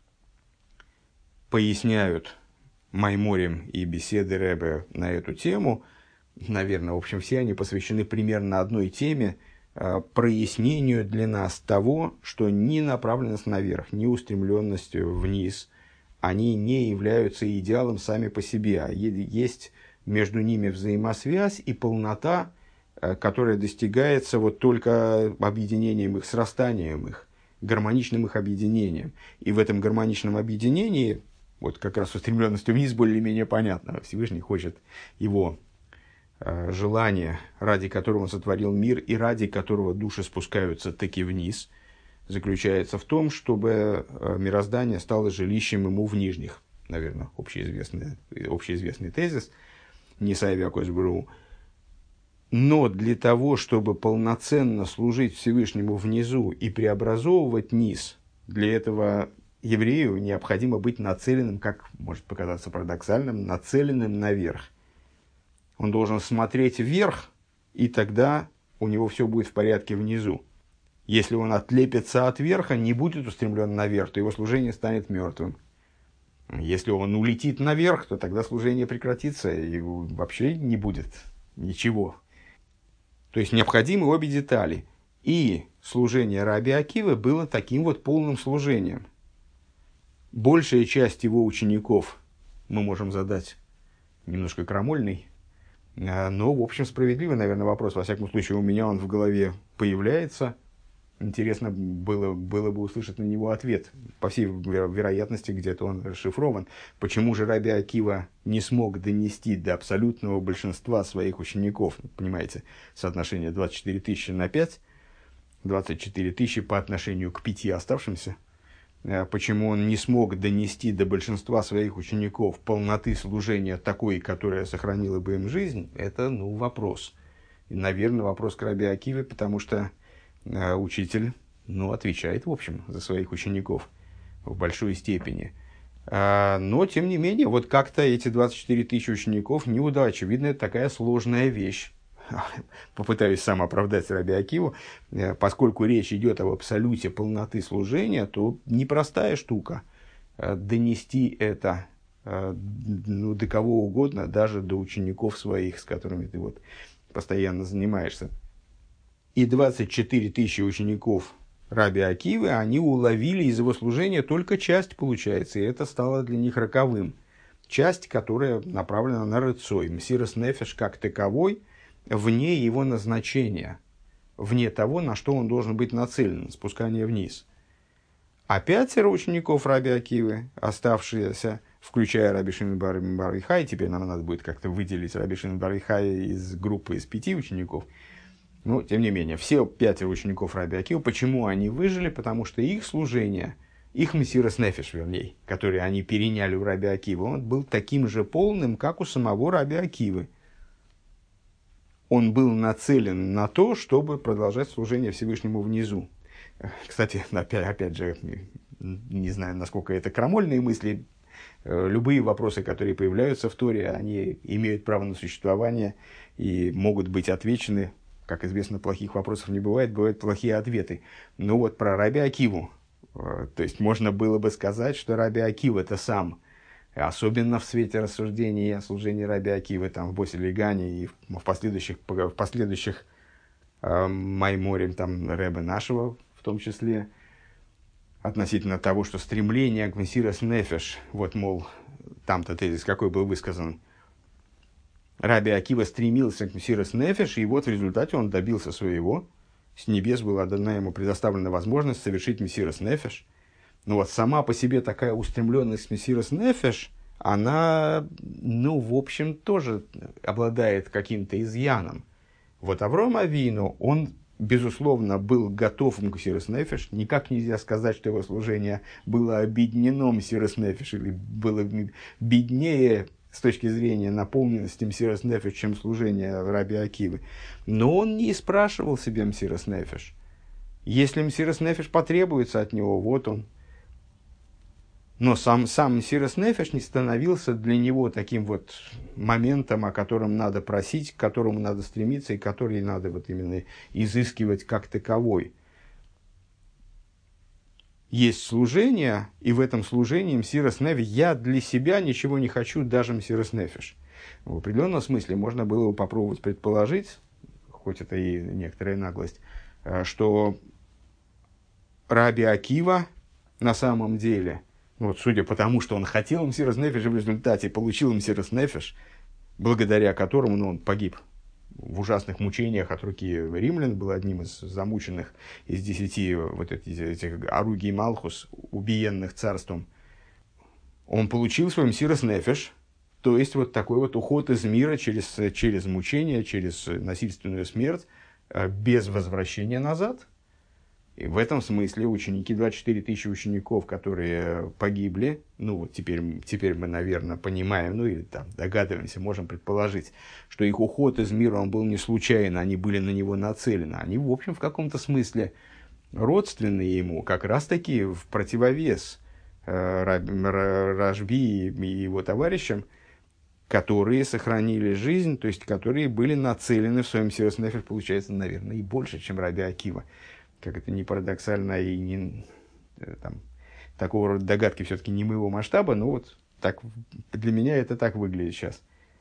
поясняют Майморим и беседы Ребе на эту тему, наверное, в общем, все они посвящены примерно одной теме, прояснению для нас того, что ни направленность наверх, ни устремленность вниз, они не являются идеалом сами по себе, а есть между ними взаимосвязь и полнота, которая достигается вот только объединением их, срастанием их, гармоничным их объединением. И в этом гармоничном объединении вот как раз устремленностью вниз более-менее понятно. Всевышний хочет его желание, ради которого он сотворил мир и ради которого души спускаются таки вниз, заключается в том, чтобы мироздание стало жилищем ему в нижних. Наверное, общеизвестный тезис. Не сайвякос бру. Но для того, чтобы полноценно служить Всевышнему внизу и преобразовывать низ, для этого еврею необходимо быть нацеленным, как может показаться парадоксальным, нацеленным наверх. Он должен смотреть вверх, и тогда у него все будет в порядке внизу. Если он отлепится от верха, не будет устремлен наверх, то его служение станет мертвым. Если он улетит наверх, то тогда служение прекратится, и вообще не будет ничего. То есть необходимы обе детали. И служение Раби Акивы было таким вот полным служением. Большая часть его учеников, мы можем задать немножко крамольный, но, в общем, справедливый, наверное, вопрос. Во всяком случае, у меня он в голове появляется. Интересно было бы услышать на него ответ. По всей вероятности, где-то он расшифрован. Почему же Раби Акива не смог донести до абсолютного большинства своих учеников, понимаете, соотношение 24 тысячи на 5, 24 тысячи по отношению к 5 оставшимся, почему он не смог донести до большинства своих учеников полноты служения такой, которая сохранила бы им жизнь, это, вопрос. И, наверное, вопрос к Раби Акиве, потому что учитель, отвечает, в общем, за своих учеников в большой степени. Но, тем не менее, вот как-то эти 24 тысячи учеников неудача. Видно, это такая сложная вещь. Попытаюсь сам оправдать Раби Акиву, поскольку речь идет об абсолюте полноты служения, то непростая штука донести это до кого угодно, даже до учеников своих, с которыми ты вот постоянно занимаешься. И 24 тысячи учеников Раби Акивы, они уловили из его служения только часть, получается, и это стало для них роковым. Часть, которая направлена на рыцой, мсирас нефеш как таковой, вне его назначения, вне того, на что он должен быть нацелен, спускание вниз. А 5 учеников Раби Акивы, оставшиеся, включая Раби Шимон бар Йохай, теперь нам надо будет как-то выделить Раби Шимон бар Йохая из группы из 5 учеников, тем не менее, все 5 учеников Раби Акивы, почему они выжили? Потому что их служение, их мессирас нефеш, вернее, который они переняли у Раби Акивы, он был таким же полным, как у самого Раби Акивы. он был нацелен на то, чтобы продолжать служение Всевышнему внизу. Кстати, опять же, не знаю, насколько это крамольные мысли. Любые вопросы, которые появляются в Торе, они имеют право на существование и могут быть отвечены. Как известно, плохих вопросов не бывает, бывают плохие ответы. Но вот про Раби Акиву. То есть, можно было бы сказать, что Раби Акива это сам, особенно в свете рассуждений о служении Раби Акивы там, в Боселигане и в последующих майморе там, Ребе нашего, в том числе, относительно того, что стремление к Месирас Нефеш, вот, мол, там-то тезис какой был высказан, Раби Акива стремился к Месирас Нефеш, и вот в результате он добился своего. С небес была дана ему предоставлена возможность совершить Месирас Нефеш. Но вот сама по себе такая устремленность к Месирас Нефеш, она, ну, в общем, тоже обладает каким-то изъяном. Вот Авром Авину, он, безусловно, был готов к Месирас Нефеш. Никак нельзя сказать, что его служение было объединено Месирас Нефеш, или было беднее с точки зрения наполненности Месирас Нефеш, чем служение Раби Акивы. Но он не спрашивал себе Месирас Нефеш. Если Месирас Нефеш потребуется от него, вот он. Но сам Месирас Нефеш не становился для него таким вот моментом, о котором надо просить, к которому надо стремиться и который надо вот именно изыскивать как таковой. Есть служение, и в этом служении Месирас Нефеш, я для себя ничего не хочу, даже Месирас Нефеш. В определенном смысле можно было бы попробовать предположить, хоть это и некоторая наглость, что Раби Акива на самом деле, вот, судя по тому, что он хотел Месирас Нефеш, и в результате получил Месирас Нефеш, благодаря которому он погиб в ужасных мучениях от руки римлян, был одним из замученных из 10 вот этих Аруги Малхус, убиенных царством. Он получил свой Месирас Нефеш, то есть вот такой вот уход из мира через мучения, через насильственную смерть, без возвращения назад. И в этом смысле ученики, 24 тысячи учеников, которые погибли, ну вот теперь мы, наверное, понимаем, ну или там догадываемся, можем предположить, что их уход из мира, он был не случайен, они были на него нацелены. Они, в общем, в каком-то смысле родственные ему, как раз-таки в противовес Рашби и его товарищам, которые сохранили жизнь, то есть которые были нацелены в своем Месирас Нефеш, получается, наверное, и больше, чем Раби Акива. Как это ни парадоксально и не, там, такого рода догадки все-таки не моего масштаба, но вот так, для меня это так выглядит сейчас.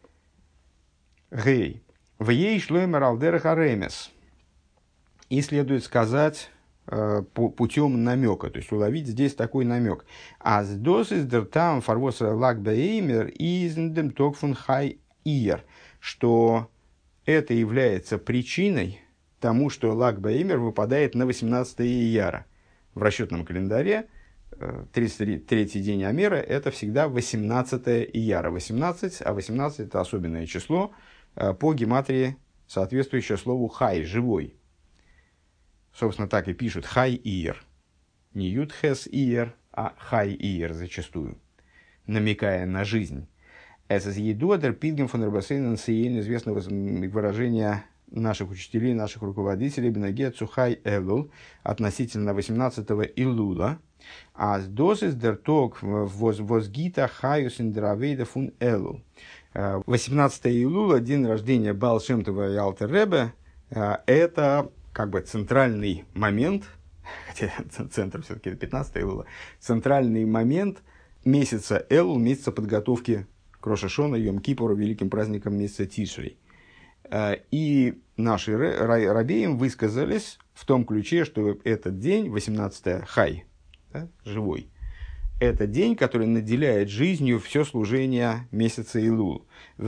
Гей. В ей шлоймер алдерах аремес. И следует сказать путем намека, то есть уловить здесь такой намек. Аз дос из дертам фарвоса лак беймер издем токфун хай иер, что это является причиной тому, что Лаг Баимер выпадает на 18 ияра. В расчетном календаре 33-й день Амера – это всегда 18 ияра. 18, а 18 – это особенное число по гематрии, соответствующее слову «хай» – «живой». Собственно, так и пишут «хай иер». Не «ют-хес иер», а «хай иер» зачастую, намекая на жизнь. «Эсэс едуадер пидгем фон рабасейнен сиен» известного выражения наших учителей, наших руководителей, Бенагия Цухай Элул, относительно 18-го Илула, а с дозис дерток возгита хаюс индравейда фун Элул. 18 Илула, день рождения Баал Шем Това и Алтер Ребе, это как бы центральный момент, хотя центр все-таки 15 Илула, центральный момент месяца Элул, месяца подготовки к Рош ха-Шана, Йом-Кипуру, великим праздником месяца Тишрей. И наши рабеим высказались в том ключе, что этот день, 18-е Хай, да, живой, это день, который наделяет жизнью все служение месяца Илул.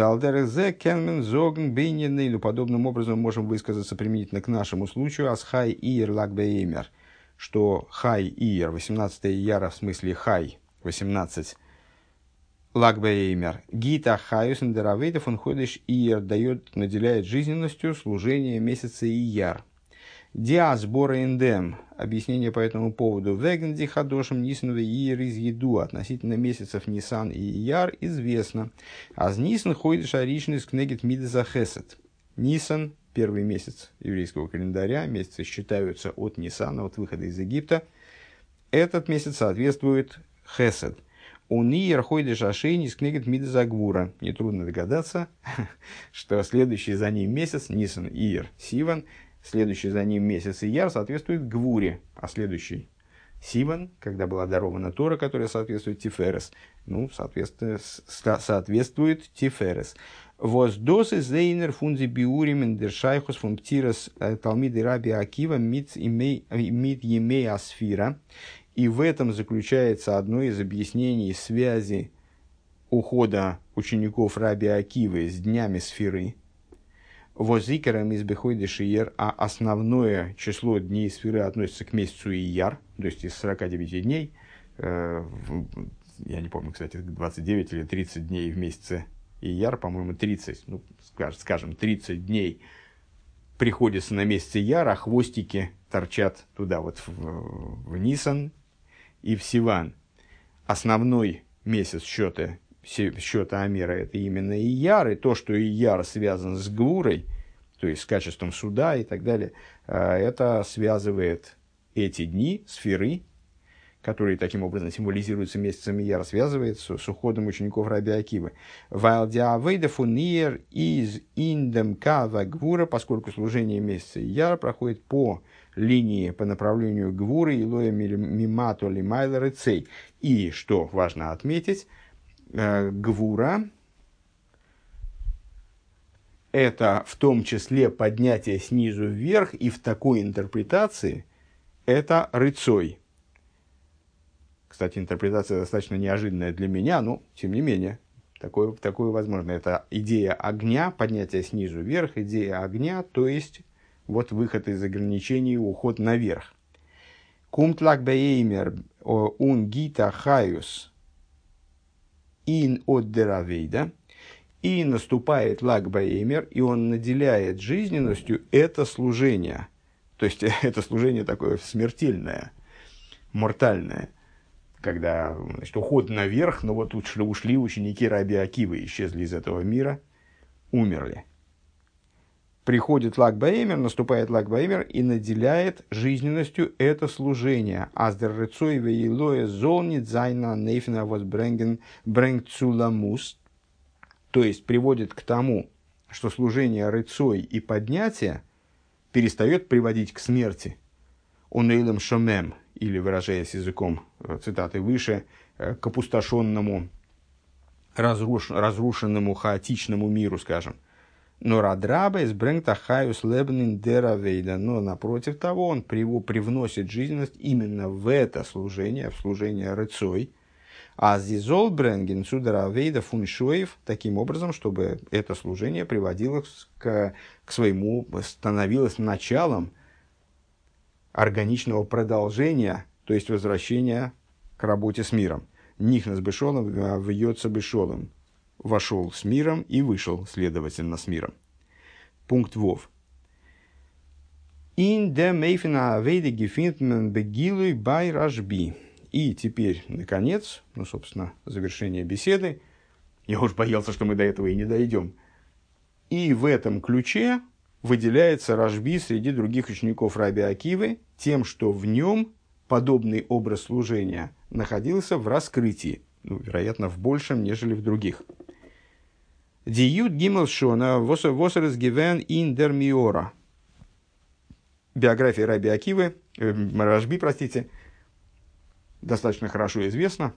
Подобным образом можем высказаться применительно к нашему случаю Асхай Иер Лагбеймер, что Хай Иер, 18 Ияра, в смысле Хай, 18 Лагбеймер. Гита Хаюс Индеравейдов он ходишь Иер дает, наделяет жизненностью служение месяца Ияр. Диа сбора индем. Объяснение по этому поводу. Вегнди хадошем Ниснове Иер из еду. Относительно месяцев Нисан и Ияр известно. Аз Нисан ходишь аришнис кнегит мидза хесед. Нисан, первый месяц еврейского календаря, месяцы считаются от Нисана, от выхода из Египта. Этот месяц соответствует Хесед. Унир хойдеш ашейнис книгет мидзагвура. Нетрудно догадаться, что следующий за ним месяц, Нисан, Ир, Сиван, следующий за ним месяц Ияр соответствует Гвуре, а следующий Сиван, когда была дарована Тора, которая соответствует Тиферес, соответствует Тиферес. Воздосы зейнер фунзи биурим индершайхус фун птирас талмиды раби Акива мид емей асфира. И в этом заключается одно из объяснений связи ухода учеников раби Акивы с днями сферы. Возикером из бехойды шиер, а основное число дней сферы относится к месяцу Ияр, то есть из 49 дней, я не помню, кстати, 29 или 30 дней в месяце Ияр, по-моему, 30, скажем, 30 дней приходится на месяц Ияр, а хвостики торчат туда, вот в Нисан и в Сиван. Основной месяц счета Амера — это именно Ияр, и то, что Ияр связан с Гвурой, то есть с качеством суда и так далее, это связывает эти дни, сферы, которые таким образом символизируются месяцем Ияр, связывает с уходом учеников раби Акивы. Поскольку служение месяца Ияр проходит по линии, по направлению Гвуры, Илоя Мимато Лимайлер и Цей. И, что важно отметить, Гвура – это в том числе поднятие снизу вверх, и в такой интерпретации это рыцой. Кстати, интерпретация достаточно неожиданная для меня, но тем не менее, такое возможно. Это идея огня, поднятие снизу вверх, идея огня, то есть вот выход из ограничений, уход наверх. Кумтлак беймер ун гита хаюс ин от деравейда, и наступает лак баэмер, и он наделяет жизненностью это служение. То есть это служение такое смертельное, мортальное, когда, значит, уход наверх, но вот ушли ученики раби Акивы, исчезли из этого мира, умерли. Приходит лак баэмер, наступает лак баэмер и наделяет жизненностью это служение. Аздер рыцой веилоя золнит зайна нейфина возбренген брэнгт цуламус. То есть приводит к тому, что служение рыцой и поднятие перестает приводить к смерти. Онейлем шомем, или, выражаясь языком цитаты выше, к опустошенному, разрушенному, хаотичному миру, скажем. Но радраба из брэнгта хаюс лебнин деравейда. Но напротив того, он привносит жизненность именно в это служение, в служение рыцой. А зизол брэнген сударавейда фуншоев таким образом, чтобы это служение приводило к своему, становилось началом органичного продолжения, то есть возвращения к работе с миром. Нихнас бешолом вьется бешолом. Вошел с миром и вышел, следовательно, с миром. Пункт Вов. In der Meifina Avede gefindt man Begilui bei Rashbi. И теперь, наконец, собственно, завершение беседы. Я уж боялся, что мы до этого и не дойдем. И в этом ключе выделяется Рашби среди других учеников раби Акивы тем, что в нем подобный образ служения находился в раскрытии, вероятно, в большем, нежели в других. Диют гимел шона восерес гивен ин дер миора. Биография раби Акивы, Рашби, простите, достаточно хорошо известна.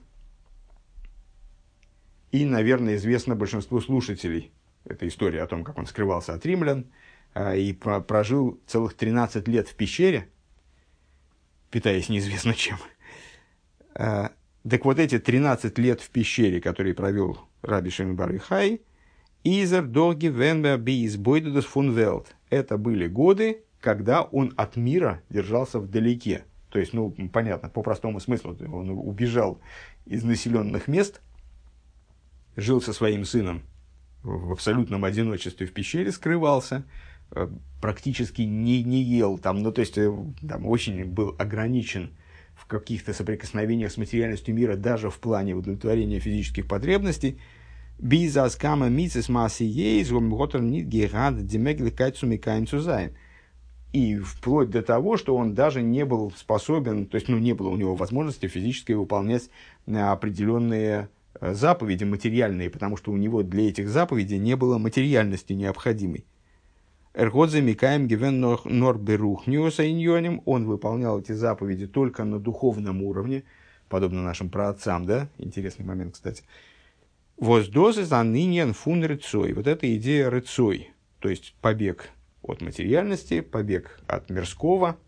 И, наверное, известна большинству слушателей. Это история о том, как он скрывался от римлян и прожил целых 13 лет в пещере, питаясь неизвестно чем. Так вот, эти 13 лет в пещере, которые провел раби Шимон бар Йохай, «Изер долги венбер би избойдудас фун велт». Это были годы, когда он от мира держался вдалеке. То есть, понятно, по простому смыслу, он убежал из населенных мест, жил со своим сыном в абсолютном одиночестве в пещере, скрывался, практически не ел, то есть очень был ограничен в каких-то соприкосновениях с материальностью мира, даже в плане удовлетворения физических потребностей. Бизас кама мицес маси ейз, готер нит герад демегликать сумикаем цузайн. И вплоть до того, что он даже не был способен, то есть не было у него возможности физически выполнять определенные заповеди материальные, потому что у него для этих заповедей не было материальности необходимой. Эргодзе Микаем Гивен Норберухниуса иньоним, он выполнял эти заповеди только на духовном уровне, подобно нашим праотцам, да? Интересный момент, кстати. Воздозы за нынен фун рыцой. Вот эта идея рыцой, то есть побег от материальности, побег от мирского,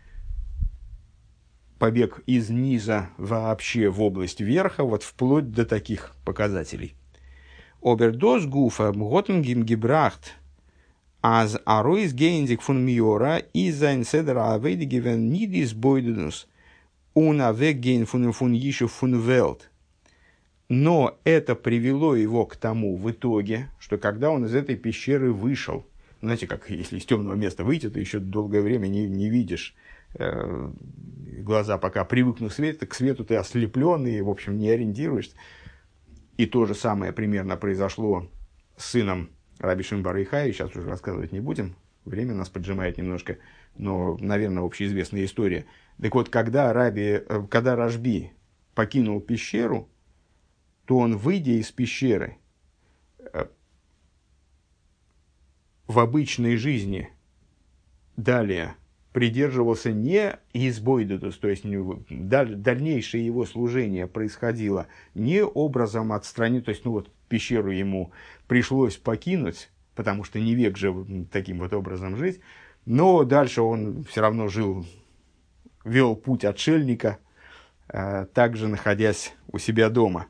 побег из низа вообще в область верха, вот вплоть до таких показателей. Обердоз гуфа готенгим гибрахт аз ароис гейндик фун миора и зайн седера авейди гивен нидис бойденус уна веггейн фун еще фун велт. Но это привело его к тому в итоге, что когда он из этой пещеры вышел, знаете, как если из темного места выйти, ты еще долгое время не видишь, глаза пока привыкнут к свету, ты ослеплен и, в общем, не ориентируешься. И то же самое примерно произошло с сыном Раби Шимон бар Йохай, сейчас уже рассказывать не будем, время нас поджимает немножко, но, наверное, общеизвестная история. Так вот, когда Рашби покинул пещеру, то он, выйдя из пещеры, в обычной жизни далее придерживался не избойдутус, то есть дальнейшее его служение происходило не образом отстранить, то есть пещеру ему пришлось покинуть, потому что не век же таким вот образом жить, но дальше он все равно вел путь отшельника, также находясь у себя дома.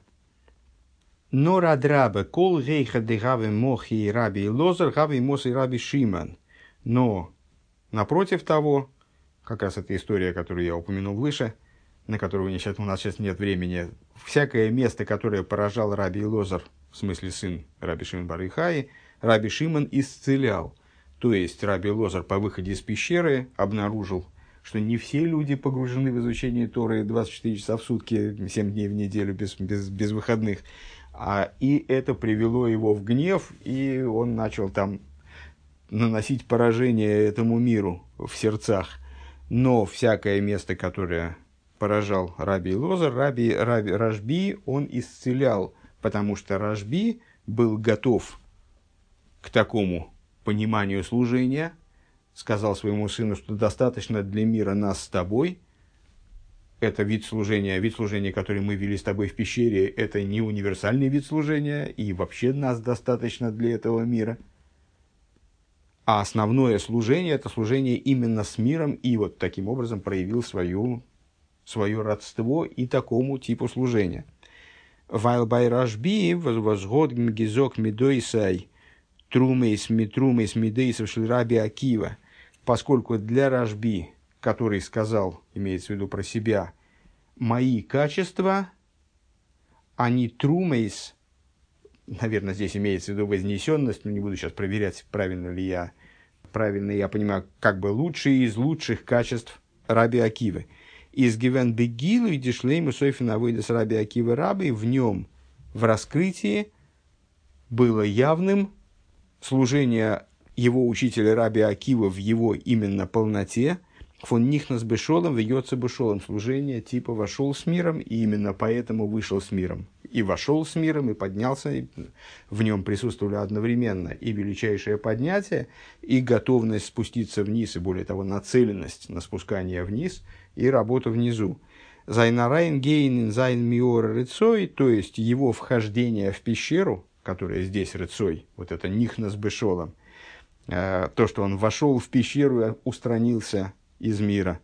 Но радрабе кол рейха дегаве мохи раби Лозер, гаве моси раби Шимон. Но напротив того, как раз эта история, которую я упомянул выше, на которую у нас сейчас нет времени, всякое место, которое поражал раби Лозер, в смысле сын Раби Шимон бар Йохай, Раби Шимон исцелял. То есть Раби Лозер по выходе из пещеры обнаружил, что не все люди погружены в изучение Торы 24 часа в сутки, 7 дней в неделю без выходных. И это привело его в гнев, и он начал там наносить поражение этому миру в сердцах. Но всякое место, которое поражал Раби Лозер, Рашби, он исцелял, потому что Рашби был готов к такому пониманию служения, сказал своему сыну, что достаточно для мира нас с тобой. Это вид служения, который мы вели с тобой в пещере, это не универсальный вид служения, и вообще нас достаточно для этого мира. А основное служение – это служение именно с миром, и вот таким образом проявил свое родство и такому типу служения. Вайл бай Рашби возгод гизок мидойсай трумейс мидейсов шель Раби Акива, поскольку для Рашби, который сказал, имеется в виду про себя, мои качества, они трумейс, наверное, здесь имеется в виду вознесенность, но не буду сейчас проверять, правильно я понимаю, как бы лучшие из лучших качеств Раби Акивы. Из гивен бегилу и дишлейму сойфина выйдет с Раби Акивы раби, в нем, в раскрытии, было явным служение его учителя Раби Акива в его именно полноте, фон нихнас бешолом, вьется бешолом, служение типа вошел с миром, и именно поэтому вышел с миром. И вошел с миром, и поднялся, и в нем присутствовали одновременно и величайшее поднятие, и готовность спуститься вниз, и более того, нацеленность на спускание вниз, и работа внизу. Зайнарайн гейнин зайн миор рыцой, то есть его вхождение в пещеру, которая здесь рыцой, вот это нихнас бешолом, то, что он вошел в пещеру и устранился из мира.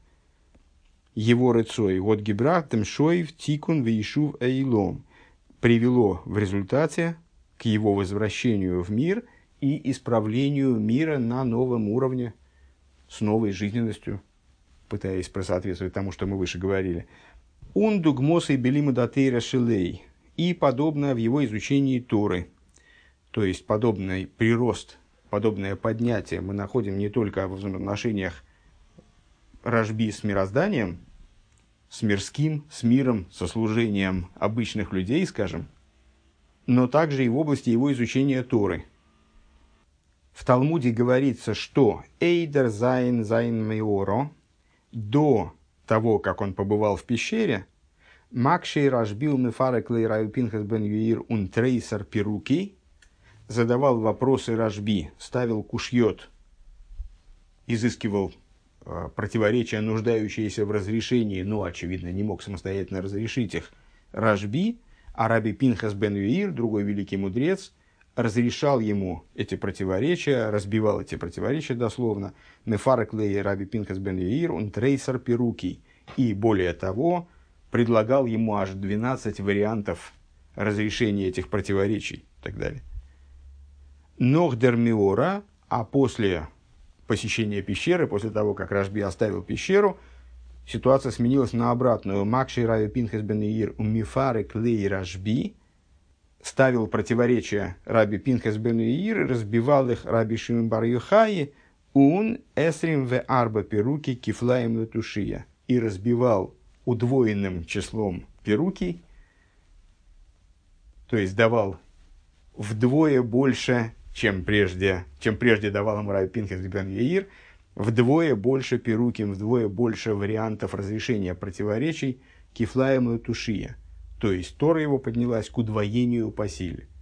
Его рыцой, вот гибрахтем шоев тикун вейшув эйлом, привело в результате к его возвращению в мир и исправлению мира на новом уровне, с новой жизненностью, пытаясь просоответствовать тому, что мы выше говорили. Ундугмос и белиму датейра шилей, и подобное в его изучении Торы. То есть подобный прирост, подобное поднятие мы находим не только в взаимоотношениях Рашби с мирозданием, с мирским, с миром, со служением обычных людей, скажем, но также и в области его изучения Торы. В Талмуде говорится, что «Эйдер зайн зайн меоро» до того, как он побывал в пещере, «Макшей рашбил мефарек лейраю пинхас бен юир ун трейсер пируки» задавал вопросы Рашби, ставил кушьет, изыскивал противоречия, нуждающиеся в разрешении, но, очевидно, не мог самостоятельно разрешить их, Рашби, а Раби Пинхас бен Юир, другой великий мудрец, разрешал ему эти противоречия, разбивал эти противоречия дословно, «Мефарек лей Раби Пинхас бен Юир, он трейсер пируки». И, более того, предлагал ему аж 12 вариантов разрешения этих противоречий и так далее. Нохдер миора, а после посещения пещеры, после того, как Рашби оставил пещеру, ситуация сменилась на обратную. Макши Раби Пинхас бен Яир умифарек лей Рашби ставил противоречия Раби Пинхас бен Яир и разбивал их Раби Шимон бар Йохай ун эсрим ве арба пируки кифлаем летушия и разбивал удвоенным числом пируки, то есть давал вдвое больше, чем прежде давал ему Раби Пинхас бен Яир, вдвое больше пируким, вдвое больше вариантов разрешения противоречий кифлаем летушия. То есть Тора его поднялась к удвоению по силе.